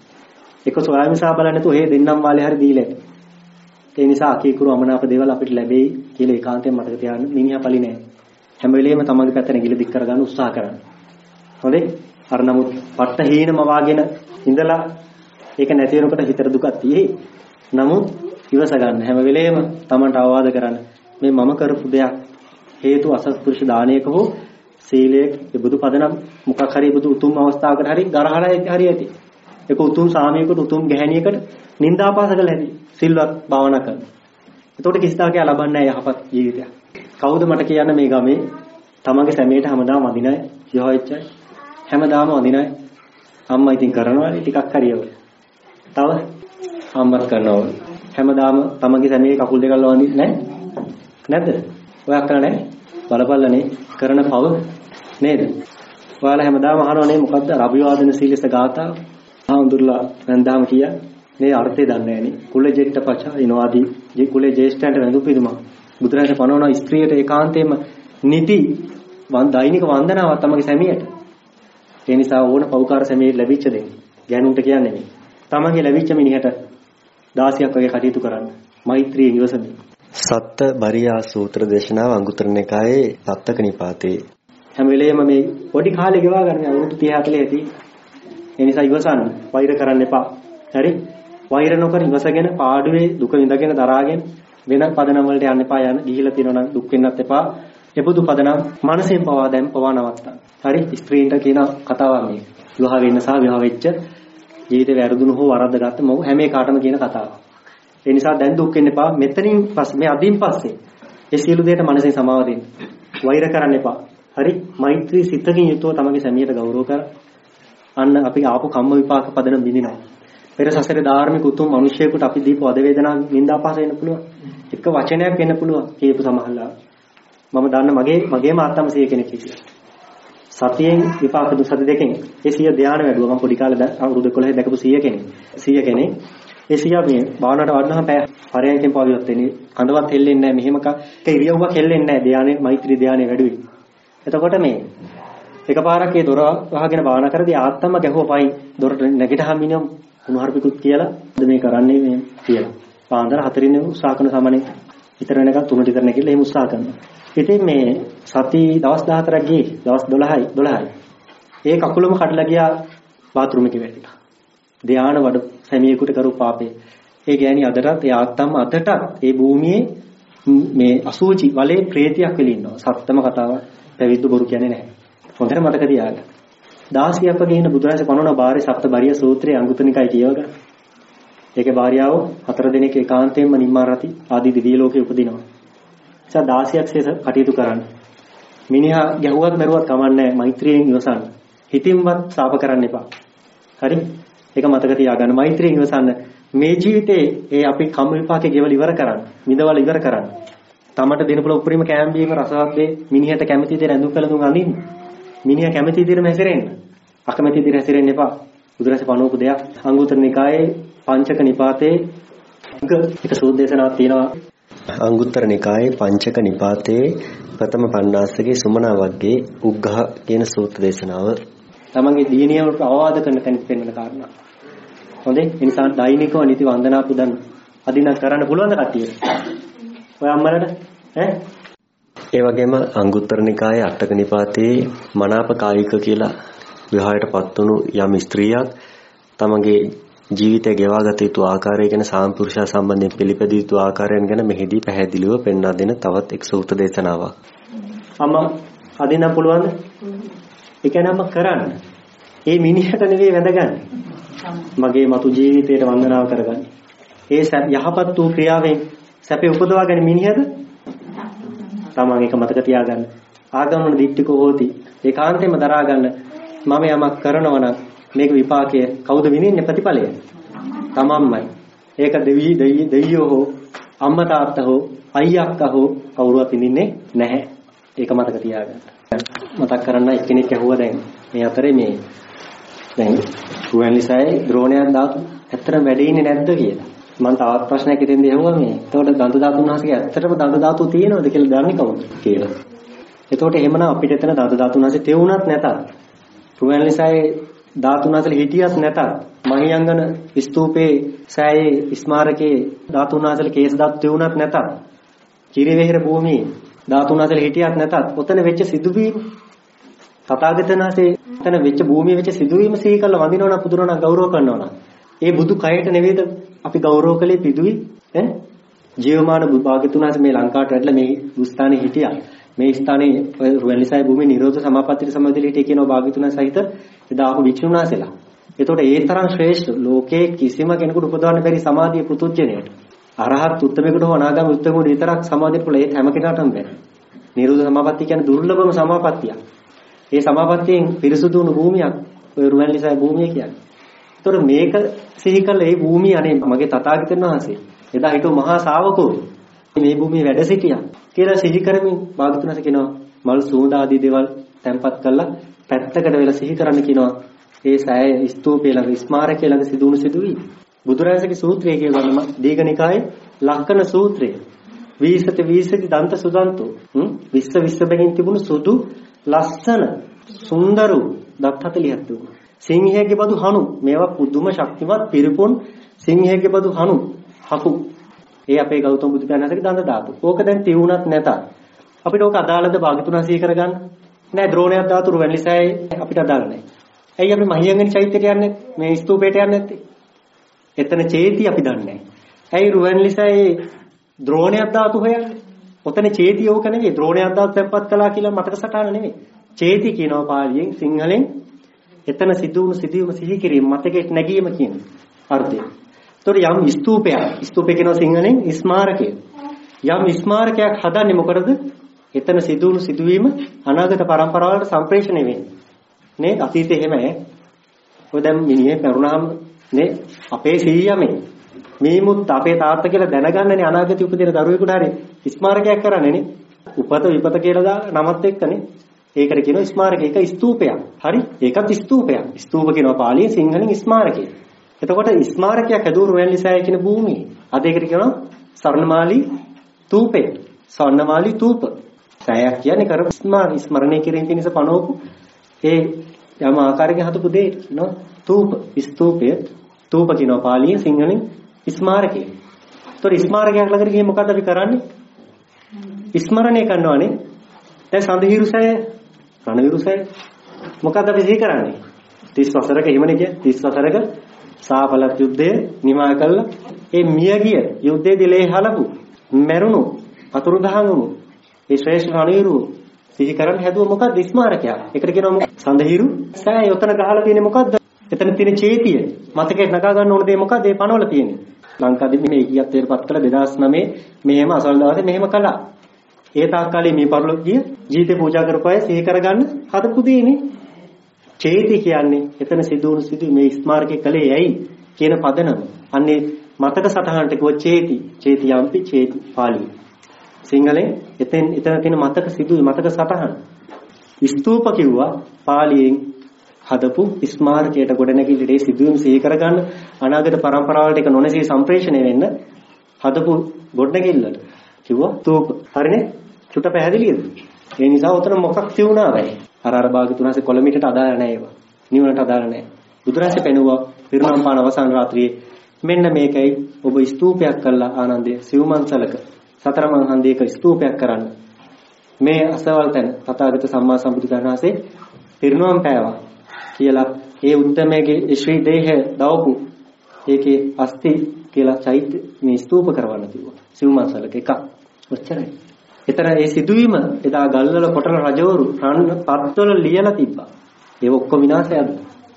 එක සොයාමිසා බලන්නේ නැතුව හේ දෙන්නම් වාලේ හරි දීලා ඇති. ඒ නිසා අකීකුරු අමනාප දේවල් අපිට ලැබෙයි කියලා ඒකාන්තයෙන් මතක තියාගන්න. මිනිහා පලි නෑ. හැම වෙලේම තමන්ගේ පැත්ත නැගිලා දික් කරගන්න උත්සාහ කරන්න. හොඳේ? අර නමුත් පට්ට හීනම වාගෙන ඉඳලා ඒක නැති වෙනකොට හිතට දුකක් තියෙයි. නමුත් ඉවස ගන්න හැම වෙලේම තමන්ට අවවාද කරන්න. මේ මම කරපු දෙයක් හේතු අසත්පුරුෂ දානයක හෝ සීලයක ඒ බුදු පදනම් මොකක් හරි බුදු උතුම් අවස්ථාවකට හරි ගරහලා හරි ඇති. ඒක උතුම් සාමියකට උතුම් ගැහණියකට නින්දාපාස කළ හැටි. සිල්වත් භාවනා කරන. එතකොට කිසිදාක ලබන්නේ නැහැ යහපත් ජීවිතයක්. කවුද මට කියන්නේ මේ ගමේ තමන්ගේ සැමයට හැමදාම වදිනයි යහොච්චයි. හැමදාම වදිනයි. අම්මා ඉතින් කරනවානේ ටිකක් හරියව. තව අම්මත් කරනවා. හැමදාම තමන්ගේ සැමේ කකුල් දෙක අල්ල වදින්නේ නැද්ද? ඔයා කරන්නේ බලපල්ලනේ කරන පව නේද? ඔයාලා හැමදාම අහනවනේ මොකද්ද අභිවාදන සීලස ගාථා? ආඳුර්ලා නැන්දාම කියා මේ අර්ථය දන්නේ නැහනේ. කුල ජෙට්ට පචා ඉනවාදී ජී කුලේ ජේෂ්ඨයන්ට වැඳු පිදුමා. බුදුරජාණන් පනවන ස්ත්‍රියට ඒකාන්තයෙන්ම නිති දෛනික වන්දනාවක් තමගේ සැමියට. ඒ නිසා ඕන පෞකාර සැමියට ලැබිච්ච දෙන්නේ. ගෑනුන්ට කියන්නේ නෙමෙයි. තමන්ගේ ලැබිච්ච මිනිහට 16ක් වගේ කටයුතු කරන්න. මෛත්‍රියෙන් ඉවසමින්. සත්ත බරියා සූත්‍ර දේශනාව අංගුත්තර නිකායේ සත්තක නිපාතේ. හැම වෙලේම මේ පොඩි කාලේ ගෙවා ගන්න අවුරුදු 30 40 ඇති. ඒ නිසා ඉවසන්න. වෛර කරන්න එපා. හරි? වෛර නොකර ඉවසගෙන පාඩුවේ දුක විඳගෙන දරාගෙන වෙන පදනම් වලට යන්න එපා යන ගිහිලා තියෙනවා නම් දුක් වෙන්නත් එපා. එපොදු පදනම් මනසෙන් පවා දැන් පවා නවත්තන්න. හරි? ස්ත්‍රීන්ට කියන කතාවක් මේ. විවාහ වෙන්න සහ විවාහ වෙච්ච ජීවිතේ වැරදුණු හෝ වරද්දගත්ත මොකද හැම එකටම කියන කතාවක්. ඒ නිසා දැන් දුක් වෙන්න එපා. මෙතනින් පස්සේ මේ අදින් පස්සේ ඒ සියලු දේට මනසෙන් සමාව දෙන්න. වෛර කරන්න එපා. හරි? මෛත්‍රී සිතකින් යුතුව තමගේ සැමියට ගෞරව කර අන්න අපි ආපු කම්ම විපාක පදනම් බින්දිනවා. පෙර සසරේ ධාර්මික උතුම් මිනිසෙකුට අපි දීපු අද වේදනා නින්දාපාස වෙන්න පුළුවන්. එක වචනයක් වෙන්න පුළුවන්. කියපු සමහරලා මම දන්න මගේම ආත්තම සිය කෙනෙක් කියලා. සතියෙන් විපාක දුසද දෙකෙන් ඒ සිය ධානය වැඩුවා. මම පොඩි කාලේ අවුරුදු 11 දැකපු සිය කෙනෙක්. ඒ සිය මේ භාවනාවට වඩනහම පරයන්කෙන් පාවිවත් වෙන්නේ. කඳවත් හෙල්ලෙන්නේ නැහැ. මෙහෙම එක ඉරියව්වක් හෙල්ලෙන්නේ නැහැ. ධානයේ මෛත්‍රී ධානයේ වැඩුවේ. එතකොට මේ එකපාරක් ඒ දොර වහගෙන බාන කරදී ආත්තම්ම ගැහුවා පයින් දොරට නැගිටහම මිනිහම උණුහරුපිකුත් කියලා මේ කරන්නේ මේ කියලා. පාන්දර 4 උත්සාහ කරන සමනේ විතර වෙනකන් 3ට විතර නැගිටලා එහෙම උත්සාහ කරනවා. ඉතින් මේ සති දවස් 14ක් ගියේ දවස් 12යි. ඒ කකුලම කඩලා ගියා බාත්රූම් එකේ වැටිලා. ධානය වඩ සැමියෙකුට කරු පාපේ. ඒ ගෑණි අදටත් ඒ ආත්තම්ම අදටත් ඒ භූමියේ මේ අසුචි වලේ ප්‍රේතියක් වෙලි ඉන්නවා. සත්‍යම කතාව පැවිද්ද බොරු කියන්නේ නැහැ. හොඳට මතක තියාගන්න. 16 අපගේ ඉන්න බුදුරජාණන් පනවන බාරේ සප්ත බරිය සූත්‍රයේ අංගුත්තර නිකාය කියවගන්න. ඒකේ භාර්යාව 4 දෙනෙක් ඒකාන්තයෙන්ම නිම්මාරති ආදී දිව්‍ය ලෝකේ උපදිනවා. ඒ නිසා 16ක් කටයුතු කරන්න. මිනිහා ගැහුවත් මරුවත් කමන්නේ මෛත්‍රියෙන් ඉවසන්න. හිතින්වත් සාප කරන්න එපා. හරි? ඒක මතක තියාගන්න. මෛත්‍රියෙන් ඉවසන්න. මේ ජීවිතේ ඒ අපි කම් විපාකේ ගෙවල ඉවර කරන්න. විඳවල ඉවර කරන්න. තමට දෙන පුළුවන් උපරිම කෑම බීම රසවත් දේ මිනිහට කැමති දේ රැඳුම් කළඳුන් අඳින්න. මිනිහා කැමති විදිහටම හැසිරෙන්න. අකමැති විදිහට හැසිරෙන්න එපා. බුදුරජාණන් පනවපු දෙයක්. අංගුත්තර නිකායේ පංචක නිපාතේ එක සූත්‍ර දේශනාවක් තියෙනවා. අංගුත්තර නිකායේ පංචක නිපාතේ ප්‍රථම පණ්ණාසකේ සුමනා වග්ගේ උග්ඝහ කියන සූත්‍ර දේශනාව තමන්ගේ දීනියවට අවවාද කරන කෙනෙක් වෙන්න කාරණා. හොඳේ? ඒ නිසා දෛනිකව නිති වන්දනා පුදන් අදිනක් කරන්න පුළුවන් ද කට්ටියට? ඔය අම්මලට ඈ ඒ වගේම අංගුත්තර නිකායේ අටක නිපාතේ මනාප කායික කියලා විවාහයටපත් වුණු යම් ස්ත්‍රියක් තමගේ ජීවිතය ගෙවාගත යුතු ආකාරය ගැන සාම්පුරුෂයා සම්බන්ධයෙන් පිළිපැදිය යුතු ආකාරයන් ගැන මෙහිදී පැහැදිලිව පෙන්වා දෙන තවත් එක් සූත්‍ර දේශනාවක්. අම්මා අදින්න පුළුවන්ද? ඒ කියන්නේ අම්මා කරන්න. ඒ මිනිහට නෙවෙයි වැඳගන්නේ. මගේ මතු ජීවිතයට වන්දනාව කරගන්න. ඒ යහපත් වූ ක්‍රියාවෙන් සැපේ උපදවාගෙන මිනිහද තමන් එක මතක තියාගන්න. ආගමන දිට්ඨිකෝ හෝති. ඒකාන්තයෙන්ම දරා ගන්න. මම යමක් කරනවා නම් මේක විපාකය කවුද විඳින්නේ ප්‍රතිඵලය? තමන්මයි. ඒක දෙවියෝ හෝ අම්මා තාත්තා හෝ අයියා අක්කා හෝ කවුරුවත් විඳින්නේ නැහැ. ඒක මතක තියාගන්න. මතක් කරන්න එක්කෙනෙක් ඇහුවා දැන් මේ අතරේ මේ දැන් රුවන්ලිසාවේ ද්‍රෝණයක් දාතු ඇත්තටම වැඩේ ඉන්නේ නැද්ද කියලා. මම තවත් ප්‍රශ්නයක් ඉතින්දී ඇහුවා මේ. එතකොට දන්ත ධාතුන් වහන්සේගේ ඇත්තටම දන්ත ධාතු තියෙනවද කියලා දන්නේ කවුද කියලා. එතකොට එහෙමනම් අපිට එතන දන්ත ධාතුන් වහන්සේ තෙවුණත් නැතත් රුවන්ලිසාවේ ධාතුන් වහන්සේ හිටියත් නැතත් මහියංගන ස්තූපේ සෑයේ ස්මාරකයේ ධාතුන් වහන්සේ කේස ධාතු තෙවුණත් නැතත් කිරිවෙහෙර භූමියේ ධාතුන් වහන්සේ හිටියත් නැතත් ඔතන වෙච්ච සිදුවීම තථාගතයන් වහන්සේ එතන වෙච්ච භූමියේ වෙච්ච සිදුවීම සිහි කරලා වඳිනවනම් පුදුරනවා ගෞරව කරනවනම් ඒ බුදු කයට නෙවෙයිද අපි ගෞරව කළේ පිදුයි ඈ ජීවමාන භාග්‍යතුන් වහන්සේ මේ ලංකාවට වැඩලා මේ දුස්ථානේ හිටියා මේ ස්ථානයේ රුවන්ලිසාවේ භූමියේ නිරෝධ සමාපත්තියට සම්බන්ධ හිටිය කියනවා භාග්‍යතුන් සහිත එදාහු වික්ෂුන් වහන්සේලා. ඒතකොට ඒ තරම් ශ්‍රේෂ්ඨ ලෝකයේ කිසිම කෙනෙකුට උපදවන්න බැරි සමාධිය පුතුජ්ජණයට. අරහත් උත්තමයෙකුට හෝ අනාගාමී උත්තමයෙකුට විතරක් සමාධියට පුළුවන්. ඒ හැම කෙනාටම බැහැ. නිරෝධ සමාපත්තිය කියන්නේ දුර්ලභම සමාපත්තියක්. ඒ සමාපත්තියෙන් පිරිසුදු වුණු භූමියක් ඔය රුවන්ලිසාවේ භූමිය කියන්නේ. ඒතකොට මේක සිහි කළ ඒ භූමිය අනේ මගේ තථාගතයන් වහන්සේ එදා හිටු මහා ශාවකෝ මේ භූමියේ වැඩ සිටියා කියලා සිහි කරමින් භාග්‍යතුන් වහන්සේ කියනවා මල් සූඳ ආදී දේවල් තැන්පත් කරලා පැත්තකට වෙලා සිහි කරන්න කියනවා ඒ සෑය ස්තූපේ ළඟ ස්මාරකයේ ළඟ සිදුණු සිදුවි බුදුරජාණන්ගේ සූත්‍රයේ කියවනම දීඝනිකායේ ලක්කන සූත්‍රය වීසති දන්ත සුදන්තෝ විස්ස බැගින් තිබුණු සුදු ලස්සන සුන්දරු දත් 40ක් තිබුණා සිංහයේ බදු හනු මේවා පුදුම ශක්තිමත් පිරිපුන් සිංහයේ බදු හනු හකු ඒ අපේ ගෞතම බුදු පියාණන්ගේ දන්ත ධාතු. ඕක දැන් තියුණත් නැතත් අපිට ඕක අදාළද භාග්‍යතුන් වහන්සේ කරගන්න? නෑ ද්‍රෝණයක් ධාතු රුවන්ලිසාවේ අපිට අදාළ නෑ. ඇයි අපි මහියංගනි චෛත්‍යයට යන්නේ මේ ස්තූපයට යන්නේ නැත්තේ? එතන චේති අපි දන්නේ නෑ. ඇයි රුවන්ලිසාවේ ද්‍රෝණයක් ධාතු හොයන්නේ? ඔතන චේති ඕක නෙවෙයි ද්‍රෝණයක් ධාතු තැම්පත් කළා කියලා මතක සටහන නෙවෙයි. චේති කියනවා පාලියෙන් සිංහලෙන් එතන සිදුවුණු සිදුවීම සිහි කිරීම මතකයට නැගීම කියන අර්ථය. ඒතොර යම් ස්තූපේ කියනවා සිංහලෙන් ස්මාරකය. යම් ස්මාරකයක් හදන්නේ මොකටද? එතන සිදුවුණු සිදුවීම අනාගත පරම්පරාවලට සම්ප්‍රේෂණය වෙන්නේ. නේ අතීතේ එහෙම ඈ. ඔය දැන් මිනිහේ පෙරුණාම නේ අපේ සීයමේ මේ මුත් අපේ තාත්තා කියලා දැනගන්නනේ අනාගතේ උපදින දරුවෙකුට හරි ස්මාරකයක් කරන්නේ නේ. උපත විපත කියලා දා නමත් එක්කනේ. ඒකට කියනවා ස්මාරකය. ඒක ස්තූපයක්. හරි? ඒකත් ස්තූපයක්. ස්තූප කියනවා පාලියෙන් සිංහලෙන් ස්මාරකය. එතකොට ස්මාරකයක් හැදුව රුවන්ලිසාවේ කියන භූමියේ. අද ඒකට කියනවා ස්වර්ණමාලී තූපේ. ස්වර්ණමාලී තූප. සෑයක් කියන්නේ කර ස්මරණය කිරීම පිණිස පනවපු ඒ යම් ආකාරයකින් හදපු දේ නෝ තූප ස්තූපය තූප කියනවා පාලියෙන් සිංහලෙන් ස්මාරකය. ඒතොර ස්මාරකයක් ළඟට ගිහින් මොකද්ද අපි කරන්නේ? ස්මරණය කරනවානේ. දැන් සඳහිරුසය රණවිරුසය මොකද්ද අපි සිහි කරන්නේ? 30 වසරක එහෙමනේ කිය 30 වසරක සාපලත් යුද්ධය නිමා කළා. ඒ මියගිය යුද්ධයේදී ලේ හලපු මැරුණු අතුරුදහන් වුණු ඒ ශ්‍රේෂ්ඨ රණවිරු සිහි කරන්න හැදුව මොකද්ද ස්මාරකයක්. ඒකට කියනවා සඳහිරු සෑය උතන ගහලා තියෙන්නේ මොකද්ද? එතන තියෙන චේතිය මතකයට නගා ගන්න ඕන දේ මොකද්ද? ඒ පනවල තියෙන්නේ. ලංකාවේ මේ කීයත්වයටපත් කළ 2009 මෙහෙම අසල් දවසේ මෙහෙම කළා. ඒ තාක් කාලේ මේ පරිලෝක ගිය ජීවිතේ පූජා කරපු අය සිහි කරගන්න හදපු දේනේ. චේති කියන්නේ එතන සිදුවුණු සිදු මේ ස්මාරකේ කලේ ඇයි කියන පදනම. අන්නේ මතක සටහනට කිව්ව චේති. චේති යම්පි චේති පාළි. සිංහලෙන් එතන තියෙන මතක සිදුවි මතක සටහන. ස්තූප කිව්වා පාලියෙන් හදපු ස්මාරකයට ගොඩනැගිල්ලේ සිදුවීම් සිහි කරගන්න අනාගත පරම්පරාවලට ඒක නොනැසී සම්ප්‍රේෂණය වෙන්න හදපු ගොඩනැගිල්ලට කිව්වා ස්තූප. හරිනේ? චුට්ට පැහැදිලිද? ඒ නිසා උතන මොකක් තියුණා වෙයි. අර භාගතුනාසේ කොළමිටට අදාළ නැහැ ඒවා. නිවනට අදාළ නැහැ. බුදුරජාණන් පෙනුවා පිරුණම් පාන අවසාන රාත්‍රියේ මෙන්න මේකයි ඔබ ස්තූපයක් කළා ආනන්දේ සිව්මන්සලක සතරමන් හන්දියක ස්තූපයක් කරන්න. මේ අසවල් තැන තථාගත සම්මා සම්බුදුරජාණන් වහන්සේ පිරුණම් පෑවා කියලා ඒ උත්තමයේ ශ්‍රී දේහය දවපු ඒකේ අස්ති කියලා චෛත්‍ය මේ ස්තූප කරවන්න කිව්වා. සිව්මන්සලක එක. ඔච්චරයි. එතන ඒ සිදුවීම එදා ගල්වල කොටල රජවරු රන් පත්වල ලියලා තිබ්බා. ඒක ඔක්කොම විනාශයද.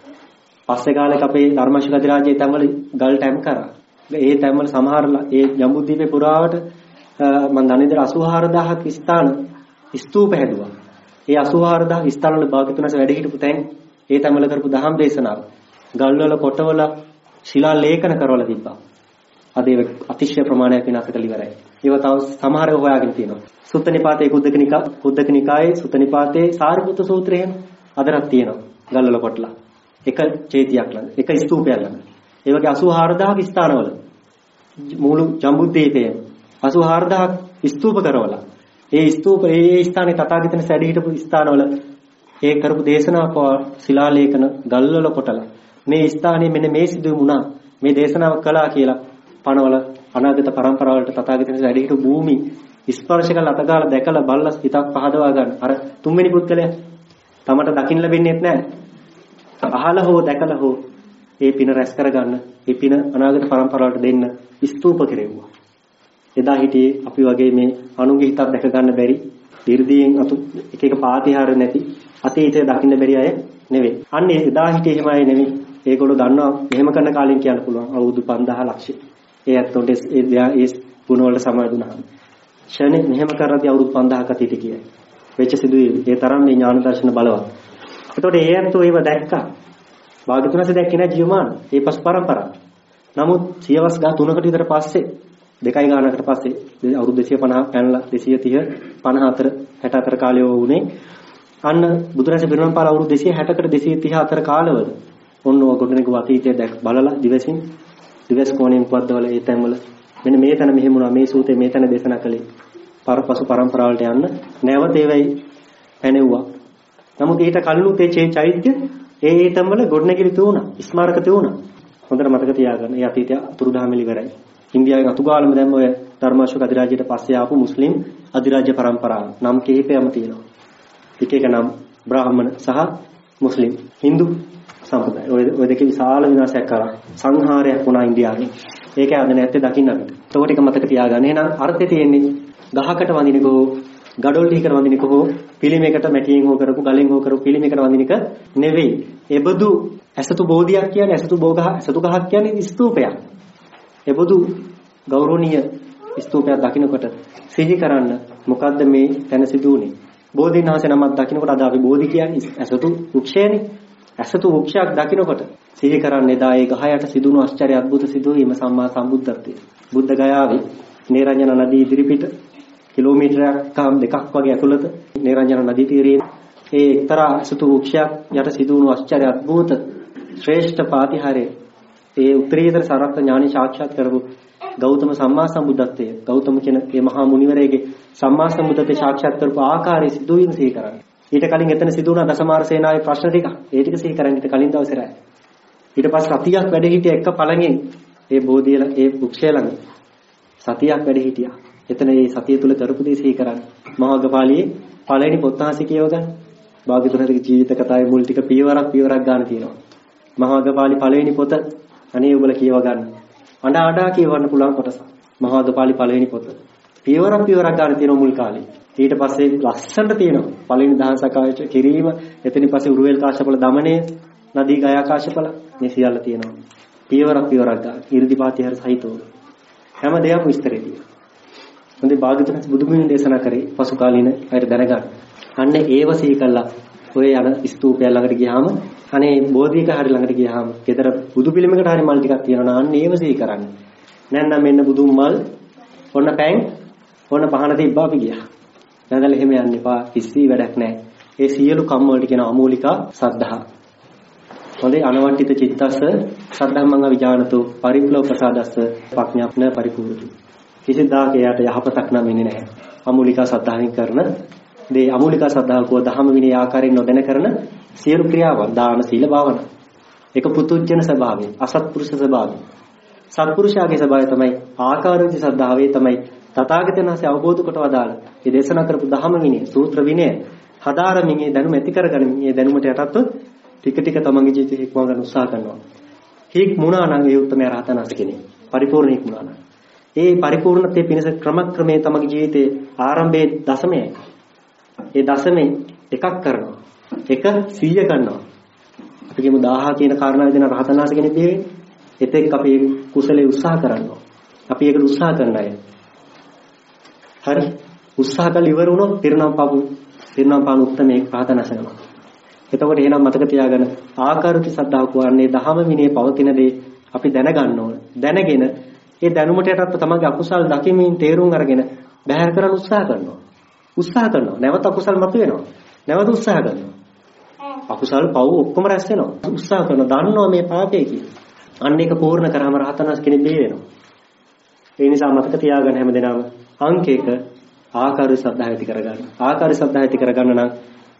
පස්සේ කාලෙක අපේ ධර්මශීල අධිරාජ්‍යයේ තැන්වල ගල් ටැම් කරා. ඒ තැන්වල සමහරලා ඒ ජම්බුද්වීපේ පුරාවට මම දන්නේ 84000ක් ස්ථාන ස්තූප හැදුවා. ඒ 84000 ස්ථාන වල භාග්‍යතුන්ස වැඩ හිටපු තැන් ඒ තැන්වල කරපු දහම් දේශනාව ගල්වල කොටවල ශිලා ලේඛන කරවලා තිබ්බා. අද ඒක අතිශය ප්‍රමාණයක් විනාශ කළ ඉවරයි. ඒව තව සමහරව හොයාගෙන තියෙනවා. සුත්ත නිපාතේ කුද්දක නිකායේ සුත්ත නිපාතේ සාරිපුත්ත සූත්‍රය එහෙම අදරක් තියෙනවා. ගල්වල කොටලා. එක චේතියක් ළඟ, එක ස්තූපයක් ළඟ. ඒ වගේ 84000ක ස්ථානවල මුළු ජම්බුද්වීපයේ 84000ක් ස්තූප කරවලා. ඒ ස්තූප ඒ ස්ථානයේ තථාගතයන් සැඩ හිටපු ස්ථානවල ඒ කරපු දේශනාව ශිලා ලේඛන ගල්වල කොටලා මේ ස්ථානයේ මෙන්න මේ සිදුවීම වුණා. මේ දේශනාව කළා කියලා පනවල අනාගත පරම්පරාවලට තථාගතයන් වැඩි හිටු භූමි ස්පර්ශ කළ අතගාලා දැකලා බලලා හිතක් පහදවා ගන්න. අර තුන්වෙනි පුද්ගලයා තමට දකින්න ලැබෙන්නේ නැහැ. අහලා හෝ දැකලා හෝ ඒ පින රැස් කරගන්න, ඒ පින අනාගත පරම්පරාවලට දෙන්න ස්තූප කෙරෙව්වා. එදා හිටියේ අපි වගේ මේ අනුගේ හිතක් දැක ගන්න බැරි, 이르දීන් අතු එක එක පාතිහාර නැති අතීතය දකින්න බැරි අය නෙවෙයි. අන්නේ එදා හිටියේ එහෙම අය නෙවෙයි. ඒගොල්ලෝ දන්නවා මෙහෙම කරන කාලෙන් කියන්න පුළුවන් අවුරුදු 5000 ලක්ෂ. ඒ ඇත්තොන්ට ඒ ගුණ වල සමාදුනහම. ෂණේ මෙහෙම කරද්දී අවුරුදු 5000ක අතීත කියයි. වෙච්ච සිදුවීම් ඒ තරම් මේ ඥාන දර්ශන බලවත්. එතකොට ඒ ඇත්තෝ ඒව දැක්කා. භාග්‍යතුන්සේ දැක්කේ නැහැ ජීවමාන. ඒ පසු පරම්පරාව. නමුත් සියවස් ගා 3කට විතර පස්සේ දෙකයි ගානකට පස්සේ අවුරුදු 250 පැනලා 230 54 64 කාලය වුණේ. අන්න බුදුරජාණන් පිරිනමන පාර අවුරුදු 260කට 234 කාලවල ඔන්න ඔය ගොඩනගු අතීතය දැක් බලලා දිවස් කෝණයෙන් පද්දවල ඒ තැන්වල මෙන්න මේ තැන මෙහෙම වුණා මේ සූතේ මේ තැන දේශනා කළේ පසු පරම්පරාවලට යන්න නැවත ඒවයි පැනෙව්වා. නමුත් ඊට කලිනුත් ඒ චෛත්‍ය ඒ තැන්වල ගොඩනැගිලි තුණා ස්මාරක තුණා. හොඳට මතක තියාගන්න. ඒ අතීතය අතුරුදහන් ඉවරයි. ඉන්දියාවේ අතුගාලම දැන් ඔය ධර්මාශෝක අධිරාජ්‍යයට පස්සේ ආපු මුස්ලිම් අධිරාජ්‍ය පරම්පරාව නම් කිහිපයම තියෙනවා. එක එක නම් බ්‍රාහ්මණ සහ මුස්ලිම් Hindu සම්ප්‍රදාය. ඔය දෙකේ විශාල විනාශයක් කරා. සංහාරයක් වුණා ඉන්දියාවේ. ඒක ආද නැත්තේ දකින්න අපිට. ඒකට එක මතක තියාගන්න. එහෙනම් අර්ථය තියෙන්නේ ගහකට වඳිනකෝ, ගඩොල් ටිකකට වඳිනකෝ, පිළිමයකට මැටියෙන් හෝ කරපු, ගලෙන් හෝ කරපු පිළිමයකට වඳිනක නෙවෙයි. එබඳු ඇසතු බෝධියක් කියන්නේ ඇසතු ගහක් කියන්නේ ස්තූපයක්. එබඳු ගෞරවනීය ස්තූපයක් දකින්නකොට සිහි කරන්න මොකද්ද මේ තැන සිදුුනේ? බෝධිනාසේ නමක් දකින්නකොට අද අපි බෝධි කියන්නේ ඇසතු වෘක්ෂයනේ. ඇසතු වෘක්ෂයක් දකින්නකොට සිහි කරන්නේ එදා ඒ ගහ යට සිදුණු ආශ්චර්ය අద్భుත සිදුවීම සම්මා සම්බුද්ධත්වයේ. බුද්ධ ගයාවේ නේරංජන නදී ඉදිරිපිට කිලෝමීටරයක් දෙකක් වගේ ඇතුළත නේරංජන නදී තීරයේ ඒ එක්තරා ඇසතු වෘක්ෂයක් යට සිදුණු ආශ්චර්ය අద్భుත ශ්‍රේෂ්ඨ පාතිහාරයේ ඒ උත්තරීතර සරත්ත ඥානි සාක්ෂාත් කරපු ගෞතම සම්මා සම්බුද්ධත්වයේ ගෞතම කියන මේ මහා මුනිවරයාගේ සම්මා සම්බුද්ධත්වයේ සාක්ෂාත් කරපු ආකාරයේ සිදුවීම සිහි කරන්නේ. ඊට කලින් එතන සිදු වුණා දසමාර සේනාවේ ප්‍රශ්න ටික. ඒ ටික සිහි කරන් ඊට කලින් දවසේ රැ. ඊට පස්සේ සතියක් වැඩ හිටිය එක පළඟෙන් ඒ බෝධිය ඒ වෘක්ෂය ළඟ සතියක් වැඩ හිටියා. එතන මේ සතිය තුල කරපු දේ සිහි කරන්න. මහාගපාලියේ පළවෙනි පොත්හාසි කියව ගන්න. භාග්‍යතුන්ගේ ජීවිත කතාවේ මුල් ටික පියවරක් ගන්න තියෙනවා. මහාගපාලි පළවෙනි පොත අනේ ඔයගොල්ලෝ කියව ගන්න. අඬා කියවන්න පුළුවන් කොටස. මහාගපාලි පළවෙනි පොත. පියවරක් ගන්න තියෙනවා මුල් කාලේ. ඊට පස්සේ ලස්සනට තියෙනවා. පළවෙනි දහසකාශ කිරීම, එතනින් පස්සේ උරුවෙල් කාශ්‍යපල දමනය, නදී ගයා කාශ්‍යපල මේ සියල්ල තියෙනවා. පියවරක් ගන්න. 이르දිපාති හර සහිතව. හැම දෙයක්ම විස්තරේ තියෙනවා. හොඳේ භාග්‍යවතුන් බුදුමින් දේශනා කරේ පසු කාලීන අයට දැනගන්න. අන්න ඒව සිහි කළා. ඔය යන ස්තූපය ළඟට ගියාම අනේ බෝධියක හරිය ළඟට ගියාම ගෙදර බුදු පිළිමයකට හරිය මල් ටිකක් තියෙනවා. අන්න ඒව සිහි කරන්න. නැත්නම් මෙන්න බුදුන් මල් ඔන්න පැන් ඔන්න පහන තිබ්බා අපි ගියා. නැදල එහෙම යන්න එපා. කිසි වැඩක් නැහැ. ඒ සියලු කම් වලට කියන අමූලිකා සද්ධා. හොඳේ අනවට්ටිත චිත්තස්ස සද්ධම්මං අවිජානතෝ පරිප්ලව ප්‍රසාදස්ස පඥාප්න පරිපූර්ණති. කිසිදාක එයාට යහපතක් නම් වෙන්නේ නැහැ. අමූලිකා සද්ධාවෙන් කරන දේ අමූලිකා සද්ධාව කෝ දහම විනය ආකාරයෙන් නොදැන කරන සියලු ක්‍රියාවන් දාන සීල භාවනා. ඒක පුතුජන ස්වභාවය, අසත්පුරුෂ ස්වභාවය. සත්පුරුෂයාගේ ස්වභාවය තමයි ආකාරෝචි සද්ධාවේ තමයි තථාගතයන් වහන්සේ අවබෝධ කොට වදාළ. මේ දේශනා කරපු දහම විනය, සූත්‍ර විනය හදාරමින් මේ දැනුම ඇති කරගනිමින් මේ දැනුමට යටත්ව ටික තමන්ගේ ජීවිතේ හික්මව ගන්න උත්සාහ කරනවා. හික්මුණා නම් ඒ උත්තරම රහතන් වහන්සේ කෙනෙක්. පරිපූර්ණ හික්මුණා නම්. ඒ පරිපූර්ණත්වයේ පිණිස ක්‍රමක්‍රමයෙන් තමන්ගේ ජීවිතේ ආරම්භයේ දශමයයි. ඒ දශමේ එකක් කරනවා. එක 100 ගන්නවා. අපි කියමු 1000 කියන කාරණාව දෙන රහතන් වහන්සේ කෙනෙක් දෙන්නේ. එතෙක් අපි කුසලයේ උත්සාහ කරනවා. අපි ඒකට උත්සාහ කරන අය. හරි. උත්සාහ කළ ඉවර වුණොත් පිරිනම් පාන උත්තරමේ රහතන් වහන්සේ. එතකොට එහෙනම් මතක තියාගන්න ආකාරෘති සද්ධාව කියන්නේ දහම විනයේ පවතින දේ අපි දැනගන්න ඕන. දැනගෙන ඒ දැනුමට යටත්ව තමන්ගේ අකුසල් දකිමින් තේරුම් අරගෙන බැහැර කරන්න උත්සාහ කරනවා. නැවත අකුසල් මතුවෙනවා. නැවත උත්සාහ කරනවා. අකුසල් පව් ඔක්කොම රැස් වෙනවා. උත්සාහ කරනවා. දන්නවා මේ පාපය කියලා. අන්න ඒක පූර්ණ කරාම රහතන් වහන්සේ කෙනෙක් වෙනවා. ඒ නිසා මතක තියාගන්න හැමදේනම අංක 1 ආකාරෘති සද්ධාව ඇති කරගන්න. ආකාරෘති සද්ධාව ඇති කරගන්න නම්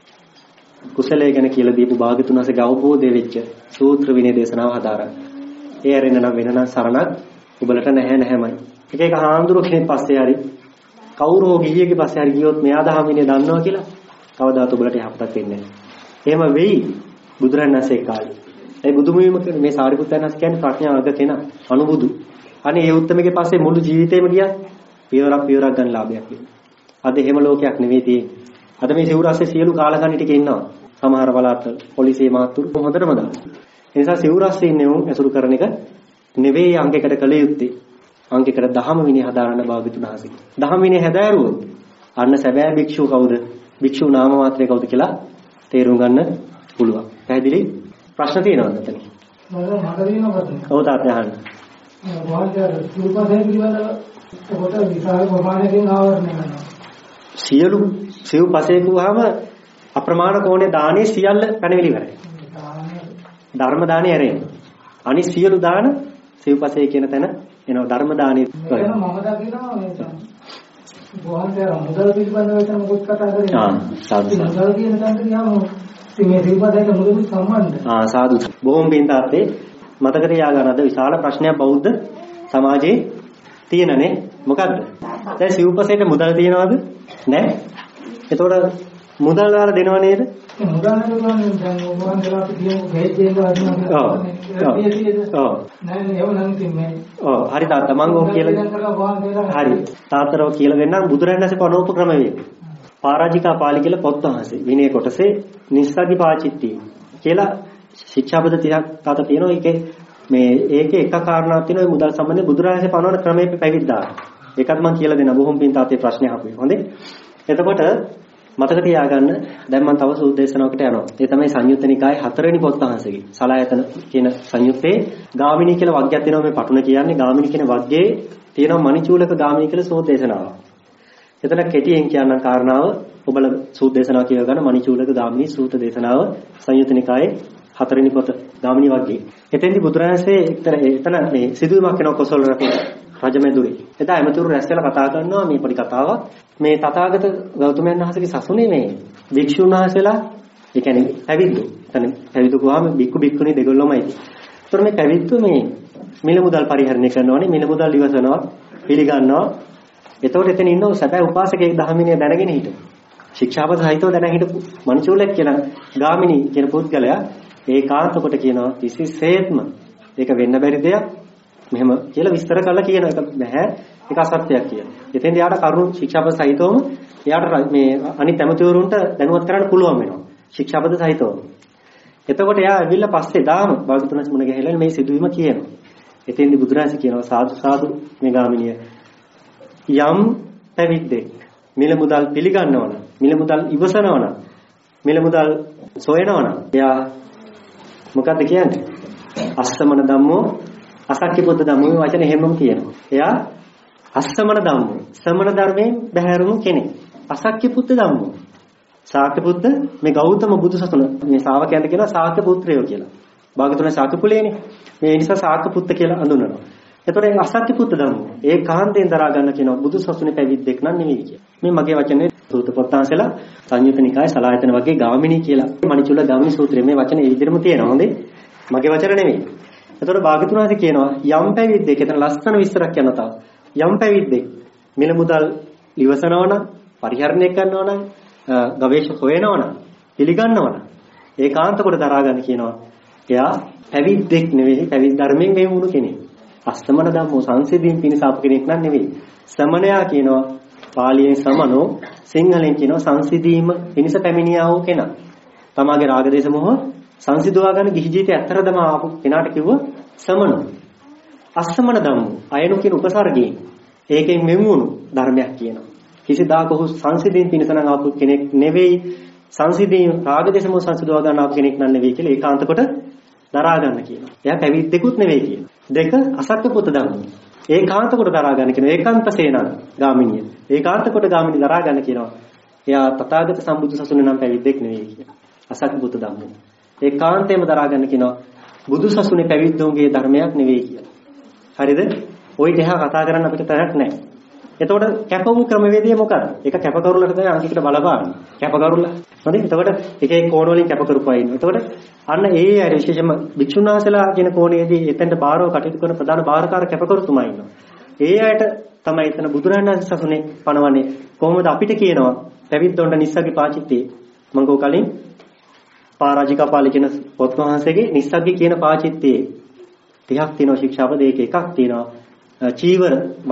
කුසලයේ ගැන කියලා දීපු භාග්‍යතුන් වහන්සේගේ අවබෝධය වෙච්ච සූත්‍ර විනය දේශනාව හදාරන්න. ඒ ඇරෙන්න නම් වෙන නම් සරණක් ඔබලට නැහැමයි. එක හාමුදුරුවෝ කෙනෙක් පස්සේ හරි කවුරෝ ගිහියගේ පස්සේ හරි ගියොත් මෙයා දහම් විනය දන්නවා කියලා කවදාත් ඔබලට යහපතක් වෙන්නේ නැහැ. එහෙම වෙයි බුදුරජාණන් වහන්සේ කාලේ. ඒ බුදුමුවීම මේ සාරිපුත්තයන් වහන්සේ කියන්නේ ප්‍රඥාවක කෙනා අනුබුදු. අනේ ඒ උත්තමගේ පස්සේ මුළු ජීවිතේම ගියා පියවරක් ගන්න ලාභයක් වෙනවා. අද එහෙම ලෝකයක් නෙවෙයි තියෙන්නේ. අද මේ සිවුරස්සේ සියලු කාලකන්ණි ටික ඉන්නවා. සමහර පළාත්වල පොලිසිය මාතුරු හොඳටම දාන. ඒ නිසා සිවුරස්සේ ඉන්නේ උන් ඇසුරු කරන එක නෙවෙයි අංකයකට කළ යුත්තේ. අංකයකට දහම විනය හදාරන්න භාග්‍යතුන් වහන්සේ. දහම විනය හැදෑරුවොත් අන්න සැබෑ භික්ෂුව කවුද? භික්ෂුව නාම මාත්‍රේ කවුද කියලා තේරුම් ගන්න පුළුවන්. පැහැදිලි? ප්‍රශ්න තියෙනවද එතන? මට තියෙනවා ප්‍රශ්න. ඔව් තාත්තා අහන්න. වාල්ජාර සූපසේ පිළිබඳව කොට විශාල ප්‍රමාණයකින් ආවරණය කරනවා. සියලු සිව්පසේ කිව්වහම අප්‍රමාණ කෝණේ දානේ සියල්ල පැනවිලි කරයි. ධර්ම දානේ ඇරෙන්න. අනිත් සියලු දාන සිව්පසේ කියන තැන එනවා ධර්ම දානේ. මම දකිනවා මේ වාල්ජාර මුදල් පිළිබඳව තමයි මොකක් කතා කරන්නේ. සාදු. මුදල් කියන තැනට ගියාම මේ සිව්පසේට මුදල් සම්බන්ධ. සාදු. බොහොම පින් තාත්තේ මතක තියාගන්න අද විශාල ප්‍රශ්නයක් බෞද්ධ සමාජයේ තියෙනනේ. මොකද්ද? දැන් සිව්පසේට මුදල් තියනවද? නැහැ. එතකොට මුදල් වල දෙනව නේද? මුදල් නෙවෙයි දැන් ඕගොල්ලන් දලා අපි කියමු බෙහෙත් දෙනවා අදිනවා. ඔව්. නෑ ඒව නම් තින්නේ. ඔව් හරි තාත්තා මම ඕක කියලා. හරි. තාත්තරව කියලා දෙන්නම් බුදුරජාණන් වහන්සේ පනෝප ක්‍රමවේද. පාරාජිකා පාළි කියලා පොත් වහන්සේ විනය කොටසේ නිස්සග්ගි පාචිත්ති කියලා ශික්ෂාපද 30ක් තාත තියෙනවා. ඒකේ එක කාරණාවක් තියෙනවා මුදල් සම්බන්ධයෙන් බුදුරජාණන්සේ පනවන ක්‍රමයේ පැවිද්දා. ඒකත් මම කියලා දෙනවා. බොහොම පින් තාත්තේ ප්‍රශ්නේ අහපුවේ. හොඳේ. එතකොට මතක තියාගන්න දැන් මම තව සූදේශනාවකට යනවා. ඒ තමයි සංයුත්ත නිකායේ 4 වෙනි පොත් වහන්සේගේ. සලායතන කියන සංයුත්තේ ගාමිණී කියලා වග්ගයක් තියෙනවා. මේ පටුන කියන්නේ ගාමිණී කියන වග්ගයේ තියෙනවා මණිචූලක ගාමිණී කියලා සූදේශනාවක්. එතන කෙටියෙන් කියන්න කාරණාව ඔබලා සූදේශනාව කියලා ගන්න මණිචූලක ගාමිණී සූත දේශනාව සංයුත්ත නිකායේ 4 වෙනි පොත ගාමිණී වග්ගයේ. එතෙන්දී බුදුරජාණන්සේ එතන මේ සිදුවීමක් වෙනවා කොසල් රටේ රජමැදුරේ. එදා ඇමතිවරු රැස් වෙලා කතා කරනවා මේ පොඩි කතාවක්. මේ තථාගත ගෞතමයන් වහන්සේගේ සසුනේ මේ භික්ෂුන් වහන්සේලා ඒ කියන්නේ පැවිද්දෝ. එතන පැවිද්දෝ ගාම බික්කු බික්කුණී දෙගොල්ලමයි. ඒතර මේ පැවිද්දෝ මේ මිල මුදල් පරිහරණය කරනවානේ මිල මුදල් ඉවසනවා පිළිගන්නවා. එතකොට එතන ඉන්නව සැබෑ උපාසකයෙක් දහමිනිය දැනගෙන හිටු. ශික්ෂාපද සහිතව දැන හිටපු මනුෂ්‍යලෙක් කියලා ගාමිණී කියන පුද්ගලයා ඒකාන්ත කොට කියනවා කිසිසේත්ම ඒක වෙන්න බැරි දෙයක්. මෙහෙම කියලා විස්තර කරලා කියන එක බෑ. ඒක අසත්‍යයක් කියලා. එතෙන් එයාට කරුණු ශික්ෂාපද සහිතවම එයාට මේ අනිත් ඇමතිවරුන්ට දැනුවත් කරන්න පුළුවන් වෙනවා. ශික්ෂාපද සහිතව. එතකොට එයා ඇවිල්ලා පස්සේ දාම භාගතුන්ස් මුණ ගැහිලා මේ සිදුවීම කියනවා. එතෙන්දි බුදුරජාණන් කියනවා සාදු සාදු මේ ගාමිනිය යම් පැවිද්දෙක් මිල මුදල් පිළිගන්නවනම් මිල මුදල් ඉවසනවනම් මිල මුදල් සොයනවනම් එයා මොකද්ද කියන්නේ? අස්සමන ධම්මෝ අසක්්‍ය පුත්ත ධම්මෝ මේ වචනේ හැමෝම කියනවා. එයා අස්සමන ධම්මෝ සමන ධර්මයෙන් බැහැරුණු කෙනෙක්. අසක්්‍ය පුත්ත ධම්මෝ ශාක්‍ය පුත්ත මේ ගෞතම බුදුසසුන මේ ශ්‍රාවකයන්ට කියනවා ශාක්‍ය පුත්‍රයෝ කියලා. භාගතුන් ශාක්‍ය කුලේනේ. මේ නිසා ශාක්‍ය පුත්ත කියලා හඳුන්වනවා. එතකොට ඒ අසක්්‍ය පුත්ත ධම්මෝ ඒ කාන්තෙන් දරා ගන්න කියනවා බුදුසසුනේ පැවිද්දෙක් නම් නෙවෙයි කියලා. මේ මගේ වචනේ සූත්‍ර පොත්තාන්සලා සංයුත නිකායේ සලායතන වගේ ගාමිණී කියලා මණිචුල ගාමිණී සූත්‍රයේ මේ වචනේ ඒ විදිහටම තියෙනවා. හොඳේ. මගේ වචන නෙවෙයි. එතකොට භාගතුන් වහන්සේ කියනවා යම් පැවිද්දෙක් එතන ලස්සන විස්තරයක් කියනවා තව. යම් පැවිද්දෙක් මිල මුදල් ඉවසනවා නම් පරිහරණය කරනවා නම් ගවේෂක හොයනවා නම් පිළිගන්නවා නම් ඒකාන්ත කොට දරා ගන්න කියනවා. එයා පැවිද්දෙක් නෙවෙයි පැවිදි ධර්මයෙන් මේ වුණු කෙනෙක්. අස්සමන ධම්මෝ සංසිද්ධීන් පිණිස ආපු කෙනෙක් නන් නෙවෙයි. සමනයා කියනවා පාලියෙන් සමනෝ සිංහලෙන් කියනවා සංසිද්ධීම පිණිස පැමිණියා වූ කෙනා. තමාගේ රාග දේශ මොහ සංසිද්ධවා ගන්න ගිහි ජීවිතය ඇත්තරදම ආපු කෙනාට කිව්ව සමනෝ. අස්සමන ධම්මෝ අයනු කියන උපසර්ගයෙන් ඒකෙන් මෙමුණු ධර්මයක් කියනවා. කිසිදාක ඔහු සංසිද්ධීන් පිණිස නම් ආපු කෙනෙක් නෙවෙයි. සංසිද්ධීන් රාග දේශ මොහ සංසිද්ධවා ගන්න ආපු කෙනෙක් නන් නෙවෙයි කියලා ඒකාන්ත කොට දරා ගන්න කියනවා. එයා පැවිද්දෙකුත් නෙවෙයි කියනවා. දෙක අසත්‍ය පුත ධම්මෝ ඒකාන්ත කොට දරා ගන්න කියනවා. ඒකාන්ත සේනං ගාමිනිය. ඒකාන්ත කොට ගාමිනී දරා ගන්න කියනවා. එයා තථාගත සම්බුදු සසුනේ නම් පැවිද්දෙක් නෙවෙයි කියනවා. අසත්‍ය පුත ධම්මෝ ඒකාන්තයෙන්ම දරා ගන්න කියනවා. බුදු සසුනේ පැවිද්දෝගේ ධර්මයක් නෙවෙයි කියලා. හරිද? ওই දෙහ කතා කරන්න අපිට තරක් නැහැ. එතකොට කැප වූ ක්‍රමවේදය මොකක්ද? ඒක කැපකරුලට තමයි අංකිකට බලපාන්නේ. කැපකරුල. හරි? එතකොට එක එක කෝණ වලින් කැපකරුපා ඉන්නවා. එතකොට අන්න ඒ අය විශේෂයෙන්ම භික්ෂුන් වහන්සේලා කියන කෝණයේදී එතෙන්ට බාරව කටයුතු කරන ප්‍රධාන බාරකාර කැපකරුතුමා ඉන්නවා. ඒ අයට තමයි එතන බුදුරජාණන් වහන්සේ සසුනේ පනවන්නේ. කොහොමද අපිට කියනවා පැවිද්දොන්ට නිස්සග්ගේ පාචිත්තේ මම කලින් පරාජිකාපාලි කියන පොත් වහන්සේගේ නිස්සග්ගේ කියන පාචිත්තේ 30ක් තියෙනවා ශික්ෂාපද ඒක එකක් තියෙනවා චීවර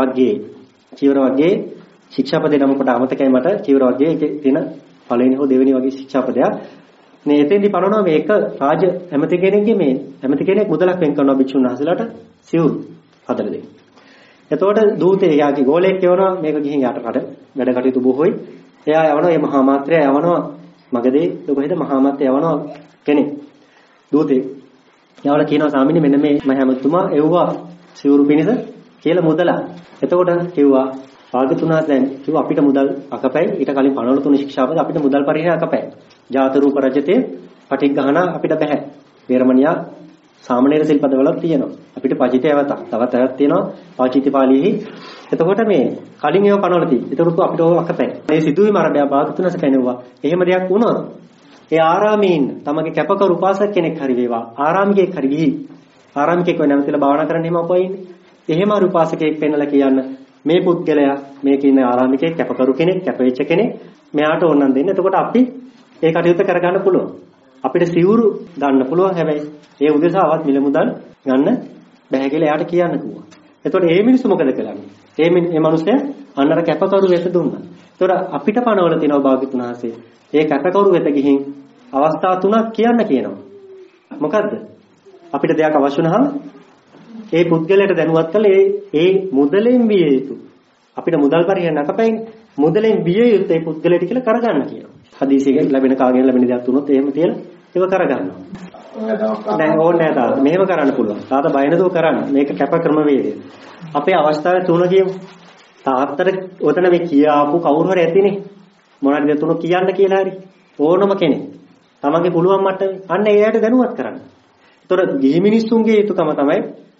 වර්ගයේ ශික්ෂාපදේ නම කොට අමතකයි මට චීවර වර්ගයේ ඒකේ තියෙන පළවෙනි හෝ දෙවෙනි වගේ ශික්ෂාපදයක් මේ එතෙන්දි පනවනවා මේක රාජ ඇමති කෙනෙක්ගේ මේ ඇමති කෙනෙක් මුදලක් වෙන් කරනවා භික්ෂුන් වහන්සේලාට සිවුරු හදලා දෙන්න. එතකොට දූතේ යාගේ ගෝලයක් යවනවා මේක ගිහින් යාට වැඩ කටයුතු බොහෝයි. එයා යවනවා මේ මහා මාත්‍රය යවනවා මගදී ලොකෙද මහා මාත්‍රය යවනවා කෙනෙක්. දූතේ යවලා කියනවා ස්වාමීනි මෙන්න මේ මහ ඇමතුමා එව්වා සිවුරු පිණිස කියලා මුදල. එතකොට කිව්වා භාගතුනා දැන් කිව්වා අපිට මුදල් අකපැයි ඊට කලින් 53 ශික්ෂාපද අපිට මුදල් පරිහරණය අකපැයි. ජාත රූප රජතේ පටිඝහන අපිට බෑ. වේරමණියා සාමණේර සිල්පද වලක් තියෙනවා. අපිට පජිතය අවතක්. තවත් එකක් තියෙනවා පාචිති පාළියෙහි. එතකොට මේ කලින් ඒව පනවලා තියෙයි. ඒතකොට අපිට ඕක අකපැයි. මේ සිදුවීම අර භාගතුනාස කියනවා. එහෙම දෙයක් වුණොත් ඒ ආරාමයේ ඉන්න තමගේ කැපකරු උපාසක කෙනෙක් හරි වේවා ආරාමිකයෙක් හරි ගිහි ආරාමිකයෙක් වෙන නැවතිලා භාවනා කරන්න එහෙම අපෝ ඉන්නේ. එහෙම අර උපාසකයෙක් පෙන්නලා කියන්න මේ පුද්ගලයා මේකේ ඉන්න ආරාමිකයෙක් කැපකරු කෙනෙක් කැපෙච්ච කෙනෙක් මෙයාට ඕනනම් දෙන්න. එතකොට අපි ඒ කටයුත්ත කරගන්න පුළුවන්. අපිට සිවුරු ගන්න පුළුවන්. හැබැයි ඒ උදෙසාවත් මිල මුදල් ගන්න බෑ කියලා එයාට කියන්න කිව්වා. එතකොට මේ මිනිස්සු මොකද කළන්නේ? මේ මිනිස්සයා අන්නර කැපකරු වෙත දුන්නා. එතකොට අපිට පනවල තියෙනවා භාග්‍යතුන් වහන්සේ. ඒ කැපකරු වෙත ගිහින් අවස්ථා තුනක් කියන්න කියනවා. මොකද්ද? අපිට දෙයක් අවශ්‍ය වුණාම ඒ පුද්ගලයාට දැනුවත් කළේ ඒ මුදලෙන් විය යුතු. අපිට මුදල් පරිහරණය නැකපැයිනේ. මුදලෙන් විය යුතු ඒ පුද්ගලයාට කියලා කරගන්න කියනවා. හදිසියකින් ලැබෙන කාගෙන් ලැබෙන දෙයක් තුනොත් එහෙම තියලා ඒක කරගන්නවා. දැන් ඕනේ නැහැ මෙහෙම කරන්න පුළුවන්. තාත බය නැතුව කරන්න. මේක කැප ක්‍රම වේදය. අපේ අවස්ථාවේ තුන කියමු. තාත්තට ඔතන මේ කියාපු කවුරු හරි ඇතිනේ. මොනවද තුන කියන්න කියලා හරි. ඕනම කෙනෙක්. තමන්ගේ පුළුවන් මට්ටමේ අන්න එයාට දැනුවත් කරන්න. ඒතොර ගිහි මිනිස්සුන්ගේ යුතුයකම තමයි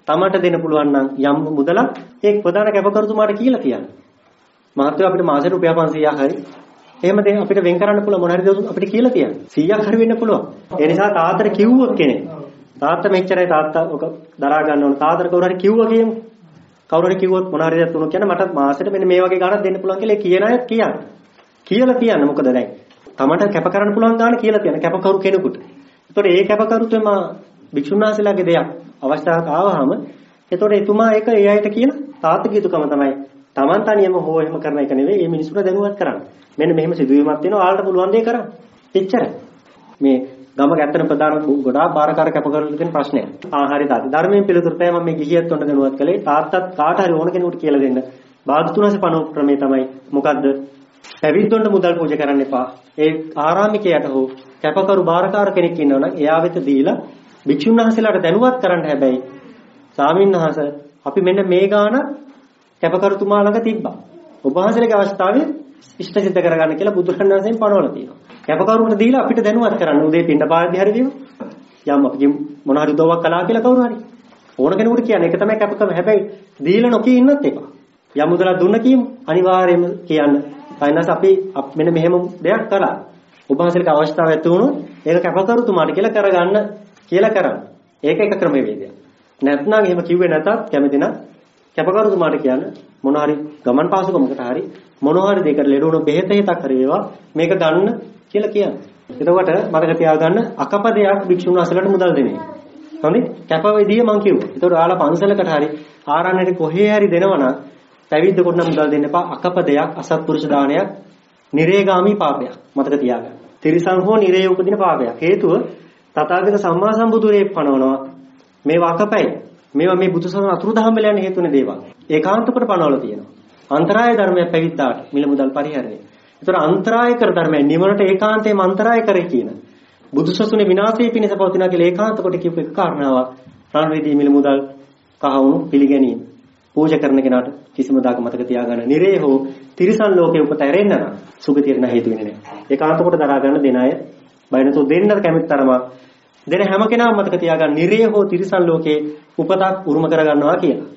තමට දෙන්න පුළුවන් නම් යම් මුදලක් ඒ ප්‍රධාන කැපකරුතුමාට කියලා තියන්න. මහත්මයා අපිට මාසෙට රුපියල් 500ක් හරි එහෙම දෙන්න අපිට වෙන් කරන්න පුළුවන් මොන හරි දවසක් අපිට කියලා තියන්න. 100ක් හරි වෙන්න පුළුවන්. ඒ නිසා තාත්තට කිව්වොත් කෙනෙක් තාත්තා මෙච්චරයි තාත්තා ඔක දරා ගන්න ඕන. තාත්තට කවුරු හරි කිව්වා කියමු. කවුරු හරි කිව්වොත් මොන හරි දෙයක් තුනක් කියන මට මාසෙට මෙන්න මේ වගේ ගාණක් දෙන්න පුළුවන් කියලා කියන අය කියන්න. කියලා තියන්න. මොකද දැන් තමට කැප කරන්න පුළුවන් ගාණ කියලා තියන්න කැපකරු කෙනෙකුට. ඒතකොට ඒ කැපකරුතුම භික්ෂුන් වහන්සේලාගේ දෙයක් අවස්ථාවක් ආවහම ඒතකොට එතුමා ඒක ඒ අයට කියන තාත්තගේ යුතුකම තමයි. Taman තනියම හෝ එහෙම කරන එක නෙවෙයි මේ මිනිස්සුන්ට දැනුවත් කරන්න. මෙන්න මෙහෙම සිදුවීමක් තියෙනවා ඔයාලට පුළුවන් දේ කරන්න. එච්චරයි. මේ ගම ගැත්තන ප්‍රධාන ගොඩාක් බාරකාර කැපකරුවෝ තියෙන ප්‍රශ්නයක්. හරි තාත්තා. ධර්මයෙන් පිළිතුරු තමයි මම මේ ගිහියත් උන්ට දැනුවත් කළේ. තාත්තත් කාට හරි ඕන කෙනෙකුට කියලා දෙන්න. භාගතුනාසේ පනෝ ක්‍රමේ තමයි මොකද්ද? පැවිද්දොන්ට මුදල් පූජා කරන්න එපා. ඒ ආරාමිකයට හෝ කැපකරු බාරකාර කෙනෙක් ඉන්නවනම් එයා වෙත දීලා භික්ෂුන් වහන්සේලාට දැනුවත් කරන්න. හැබැයි ස්වාමීන් වහන්සේ අපි මෙන්න මේ ගාන කැපකරුතුමා ළඟ තිබ්බා. ඔබ වහන්සේලගේ අවස්ථාවේ ඉෂ්ට සිද්ධ කරගන්න කියලා බුදුරජාණන් වහන්සේන් පනවලා තියෙනවා. කැපකරුන්ට දීලා අපිට දැනුවත් කරන්න. උදේ පින්න පාරදී හරි දීම. යම් අපි මොන හරි උදව්වක් කළා කියලා කවුරු හරි. ඕන කෙනෙකුට කියන්නේ ඒක තමයි කැපකම. හැබැයි දීලා නොකී ඉන්නත් එපා. යම් මුදලක් දුන්න කියමු. අනිවාර්යයෙන්ම කියන්න. ෆයිනස් අපි මෙන්න මෙහෙම දෙයක් කළා. ඔබ වහන්සේලගේ අවස්ථාව ඇති වුණොත් ඒක කැපකරුතුමාට කියලා කරගන්න කියලා කරන්න. ඒක එක ක්‍රමවේදයක්. නැත්නම් එහෙම කිව්වේ නැතත් කැමති නම් කැපකරුතුමාට කියන්න මොන හරි ගමන් පාසුකමකට හරි මොන හරි දෙයකට ලෙඩුණු බෙහෙත හිතක් හරි වේවා මේක ගන්න කියලා කියන්න. එතකොට මතක තියාගන්න අකපදයක් භික්ෂුන් වහන්සේලාට මුදල් දෙන්නේ. හරි? කැපවේදිය මං කිව්වා. එතකොට ඔයාලා පන්සලකට හරි ආරණ්‍යයට කොහේ හරි දෙනවනම් පැවිද්දකට නම් මුදල් දෙන්න එපා. අකපදයක් අසත්පුරුෂ දානයක් නිරේගාමී පාපයක්. මතක තියාගන්න. තිරිසන් හෝ නිරේ උපදින පාපයක්. හේතුව තථාගත සම්මා සම්බුදුරේ පනවනවා මේවා අකපයි. මේවා මේ බුදුසසුන අතුරුදහන් වෙලා යන හේතුනේ දේවල්. ඒකාන්තකට පනවලා තියෙනවා. අන්තරාය ධර්මයක් පැවිද්දාට මිල මුදල් පරිහරණය. ඒතර අන්තරාය කර ධර්මය නිවනට ඒකාන්තයෙන්ම අන්තරාය කරේ කියන. බුදුසසුනේ විනාශයේ පිණිස පවතිනා කියලා ඒකාන්ත කොට කියපු එක කාරණාවක්. රාණවේදී මිල මුදල් කහවණු පිළිගැනීම. පූජා කරන කෙනාට කිසිම දාක මතක තියාගන්න. නිරේ හෝ තිරිසන් ලෝකේ උපත ඇරෙන්න නම් සුගතියට නැ හේතු වෙන්නේ නැහැ. ඒකාන්ත කොට දරා ගන්න දෙන අය බයනතු දෙන්නට කැමති තරම දෙන හැම කෙනාම මතක තියාගන්න නිරේ හෝ තිරිසන් ලෝකේ උපතක් උරුම කර ගන්නවා කියලා.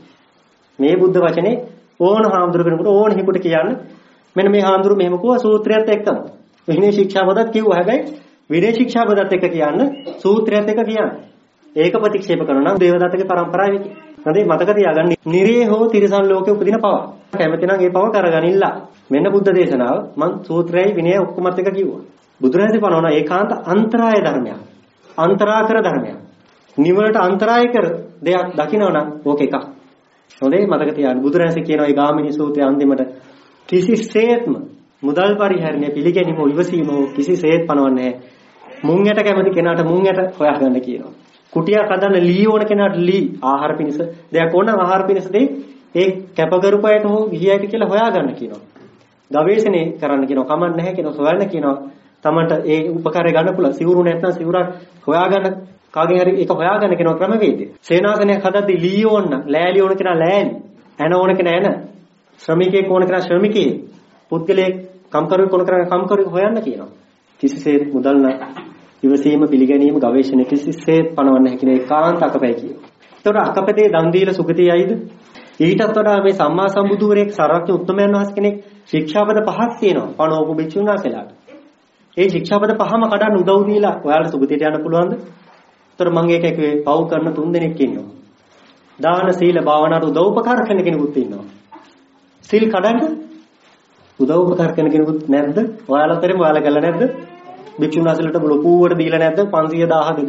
මේ බුද්ධ වචනේ ඕන හාමුදුරු කෙනෙකුට ඕන හිකුට කියන්න මෙන්න මේ හාමුදුරු මෙහෙම කිව්වා සූත්‍රයත් එක්කම. විනය ශික්ෂාපදත් කිව්වා. හැබැයි විනය ශික්ෂාපදත් එක්ක කියන්න සූත්‍රයත් එක්ක කියන්න. ඒක ප්‍රතික්ෂේප කරනවා නම් දේවදත්තගේ පරම්පරාවේ කි. හරි මතක තියාගන්න නිරේ හෝ තිරිසන් ලෝකේ උපදින පව. කැමති නම් ඒ පව කරගනින්න. මෙන්න බුද්ධ දේශනාව මං සූත්‍රයයි විනය ඔක්කොමත් එක්ක කිව්වා. බුදුරජාණන් පනවන ඒකාන්ත අන්තරාය ධර්මයක්. අන්තරාකර ධර්මයක්. නිවනට අන්තරාය කර දෙයක් දකින්නවනම් ඕක එකක්. හොඳේ මතක තියාගන්න. බුදුරජාණන් කියනවා ඒ ගාමිණී සූත්‍රයේ අන්තිමට කිසිසේත්ම මුදල් පරිහරණය පිළිගැනීම ඉවසීම කිසිසේත් පනවන්නේ නැහැ. මුං යට කැමති කෙනාට මුං යට හොයාගන්න කියනවා. කුටියක් හදන්න ලී ඕන කෙනාට ලී ආහාර පිණිස දෙයක් ඕන ආහාර පිණිස දෙයි ඒ කැපකරුපයට හෝ ගිහියට කියලා හොයාගන්න කියනවා. ගවේෂණය කරන්න කියනවා. කමක් නැහැ කියනවා. හොයන්න කියනවා. තමන්ට ඒ උපකාරය ගන්න පුළුවන්. සිවුරු නැත්නම් සිවුරක් හොයාගන්න කාගෙන් හරි ඒක හොයාගන්න කියන ක්‍රමවේදය. සේනාසනයක් හදද්දී ලී ඕන නම් ලෑලි ඕන කෙනා ලෑලි, ඇන ඕන කෙනා ඇන, ශ්‍රමිකයෙක් ඕන කෙනා ශ්‍රමිකයෙක්, පුද්ගලයෙක් කම්කරුවෙක් ඕන කෙනා කම්කරුවෙක් හොයන්න කියනවා. කිසිසේත් මුදල් නම් ඉවසීම පිළිගැනීම ගවේෂණය කිසිසේත් පනවන්න හැකි නේ ඒකාන්ත අකපැයි කියනවා. ඒතකොට අකපැතේ දන් දීලා සුගතියයිද? ඊටත් වඩා මේ සම්මා සම්බුදුරෙක් සරත්‍ය උත්තමයන් වහන්සේ කෙනෙක් ශික්ෂාපද පහක් තියෙනවා. පනවපු භික්ෂුන් වහන්සේලාට. ඒ ශික්ෂාපද පහම කඩන්න උදව් දීලා ඔයාලට සුගතියට යන්න පුළුවන්ද? ඒතර මම ඒක කිව්වේ පව් කරන 3 දෙනෙක් ඉන්නවා. දාන සීල භාවනාවට උදව් උපකාර කරන කෙනෙකුත් ඉන්නවා. සීල් කඩන්න උදව් උපකාර කරන කෙනෙකුත් නැද්ද? ඔයාලා අතරේම ඔයාලා කළා නැද්ද? භික්ෂුන් වහන්සේලාට ලොකුවට දීලා නැද්ද? 500 1000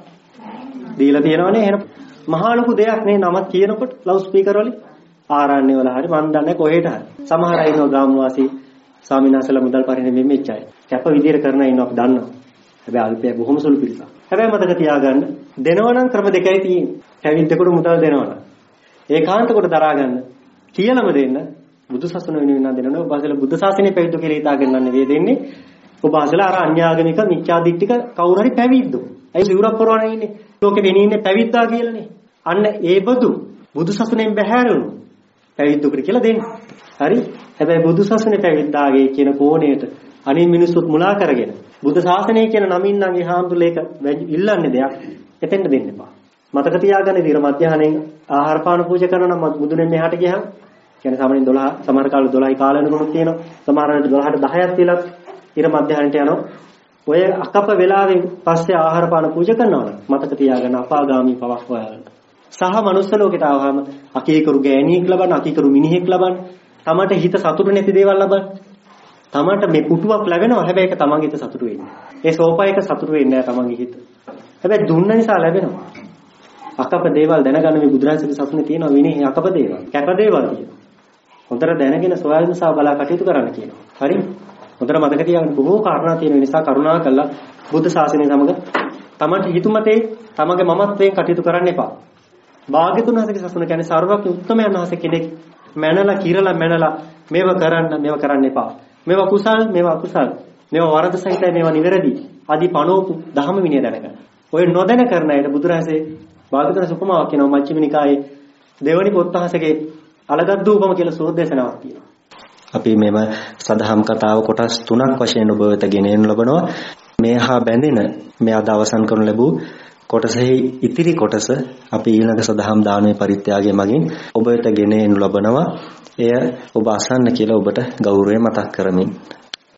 2000 දීලා තියෙනවනේ. එහෙනම් මහා ලොකු දෙයක් නේ නමක් කියනකොට ලවුඩ් ස්පීකර් වලින් ආරණ්‍ය වල හරි මන් දන්නේ කොහෙට හරි. සමහර අය ඉන්නවා ග්‍රාමවාසී ස්වාමීන් වහන්සේලා මුදල් පරිහරණය මෙච්චයි. කැප විදියට කරන අය ඉන්නවා අපි දන්නවා. හැබැයි අල්පය බොහොම සුළු පිළිසක්. හැබැයි මතක තියාගන්න දෙනවනම් ක්‍රම දෙකයි තියෙන්නේ. පැවිද්දෙකුට මුදල් දෙනවනම් ඒකාන්ත කොට දරා ගන්න කියලාම දෙන්න බුදු සසුන වෙනුවෙන් දෙනවනේ. ඔබ අසල බුද්ධ ශාසනය පැවිද්දෝ කියලා හිතාගෙන නෙවෙයි දෙන්නේ. ඔබ අසල අර අන්‍යාගමික මිත්‍යාදිට්ඨික කවුරු හරි පැවිද්දෝ. ඇයි සිවුරක් පොරවන්නේ ඉන්නේ? ලෝකෙ වෙණි ඉන්නේ පැවිද්දා කියලානේ. අන්න ඒ බදු බුදු සසුනෙන් බැහැරුණු පැවිද්දෝකට කියලා දෙන්න. හරි? හැබැයි බුදු සසුනේ පැවිද්දාගේ කියන කෝණයට අනිත් මිනිස්සුත් මුලා කරගෙන බුද්ධ ශාසනය කියන නමින් නම් ඒ හාමුදුරුවෝ ඒක ඉල්ලන්නේ දෙයක් එතෙන්ට දෙන්න එපා. මතක තියාගන්න ඉතින් මධ්‍යහණයෙන් ආහාර පාන පූජා කරනවා නම් බුදුනේ මෙහාට ගියහම කියන්නේ සාමාන්‍යයෙන් 12 සමහර කාලේ 12යි කාල වෙනකොට තියෙනවා. සමහර වෙලාවට 12ට 10ක් තියලා ඉර මධ්‍යහණයට යනවා. ඔය අකප වෙලාවෙන් පස්සේ ආහාර පාන පූජා කරනවා නම් මතක තියාගන්න අපාගාමී පවක් හොයාගන්න. සහ මනුස්ස ලෝකයට ආවම අකීකරු ගෑණියෙක් ලබන්න, අකීකරු මිනිහෙක් ලබන්න, තමට හිත සතුටු නැති දේවල් ලබන්න. තමට මේ පුටුවක් ලැබෙනවා. හැබැයි ඒක තමන්ගේ හිත සතුටු වෙන්නේ. ඒ සෝපා එක සතුටු වෙන්නේ නැහැ තමන්ගේ හිත. හැබැයි දුන්න නිසා ලැබෙනවා. අකප දේවල් දැනගන්න මේ බුදුරජාණන්ගේ සසුනේ තියෙනවා විනේ අකප දේවල්. කැප දේවල් තියෙනවා. හොඳට දැනගෙන සොයාගෙන සා බලා කටයුතු කරන්න කියනවා. හරි? හොඳට මතක තියාගන්න බොහෝ කාරණා තියෙන නිසා කරුණා කළා බුද්ධ ශාසනය සමග තමන්ට හිතුමතේ තමන්ගේ මමත්වයෙන් කටයුතු කරන්න එපා. භාග්‍යතුන් වහන්සේගේ සසුන කියන්නේ සර්වඥ උත්තමයන් වහන්සේ කෙනෙක් මැනලා කිරලා මැනලා මේව කරන්න එපා. මේවා කුසල් මේවා අකුසල්. මේවා වරද සහිතයි මේවා නිවැරදි. আদি පණෝපු ධම්ම විනය දැනගන්න. ඔය නොදැන කරන අයට බුදුරජාණන්සේ භාග්‍යතුන් උපමාවක් කියනවා මජ්ක්‍ධිම නිකායේ දෙවනි පොත්හසගේ අලගද්ද උපම කියලා සෝදේශනාවක් තියෙනවා. අපි මෙම සදහම් කතාව කොටස් 3ක් වශයෙන් ඔබ වෙත ගෙනෙන්න ලබනවා. මේ හා බැඳෙන මේ අද අවසන් කරනු ලැබූ කොටසෙහි ඉතිරි කොටස අපි ඊළඟ සදහම් දානමය පරිත්‍යාගය මගින් ඔබ වෙත ගෙනෙන්න ලබනවා. එය ඔබ අසන්න කියලා ඔබට ගෞරවයෙන් මතක් කරමින්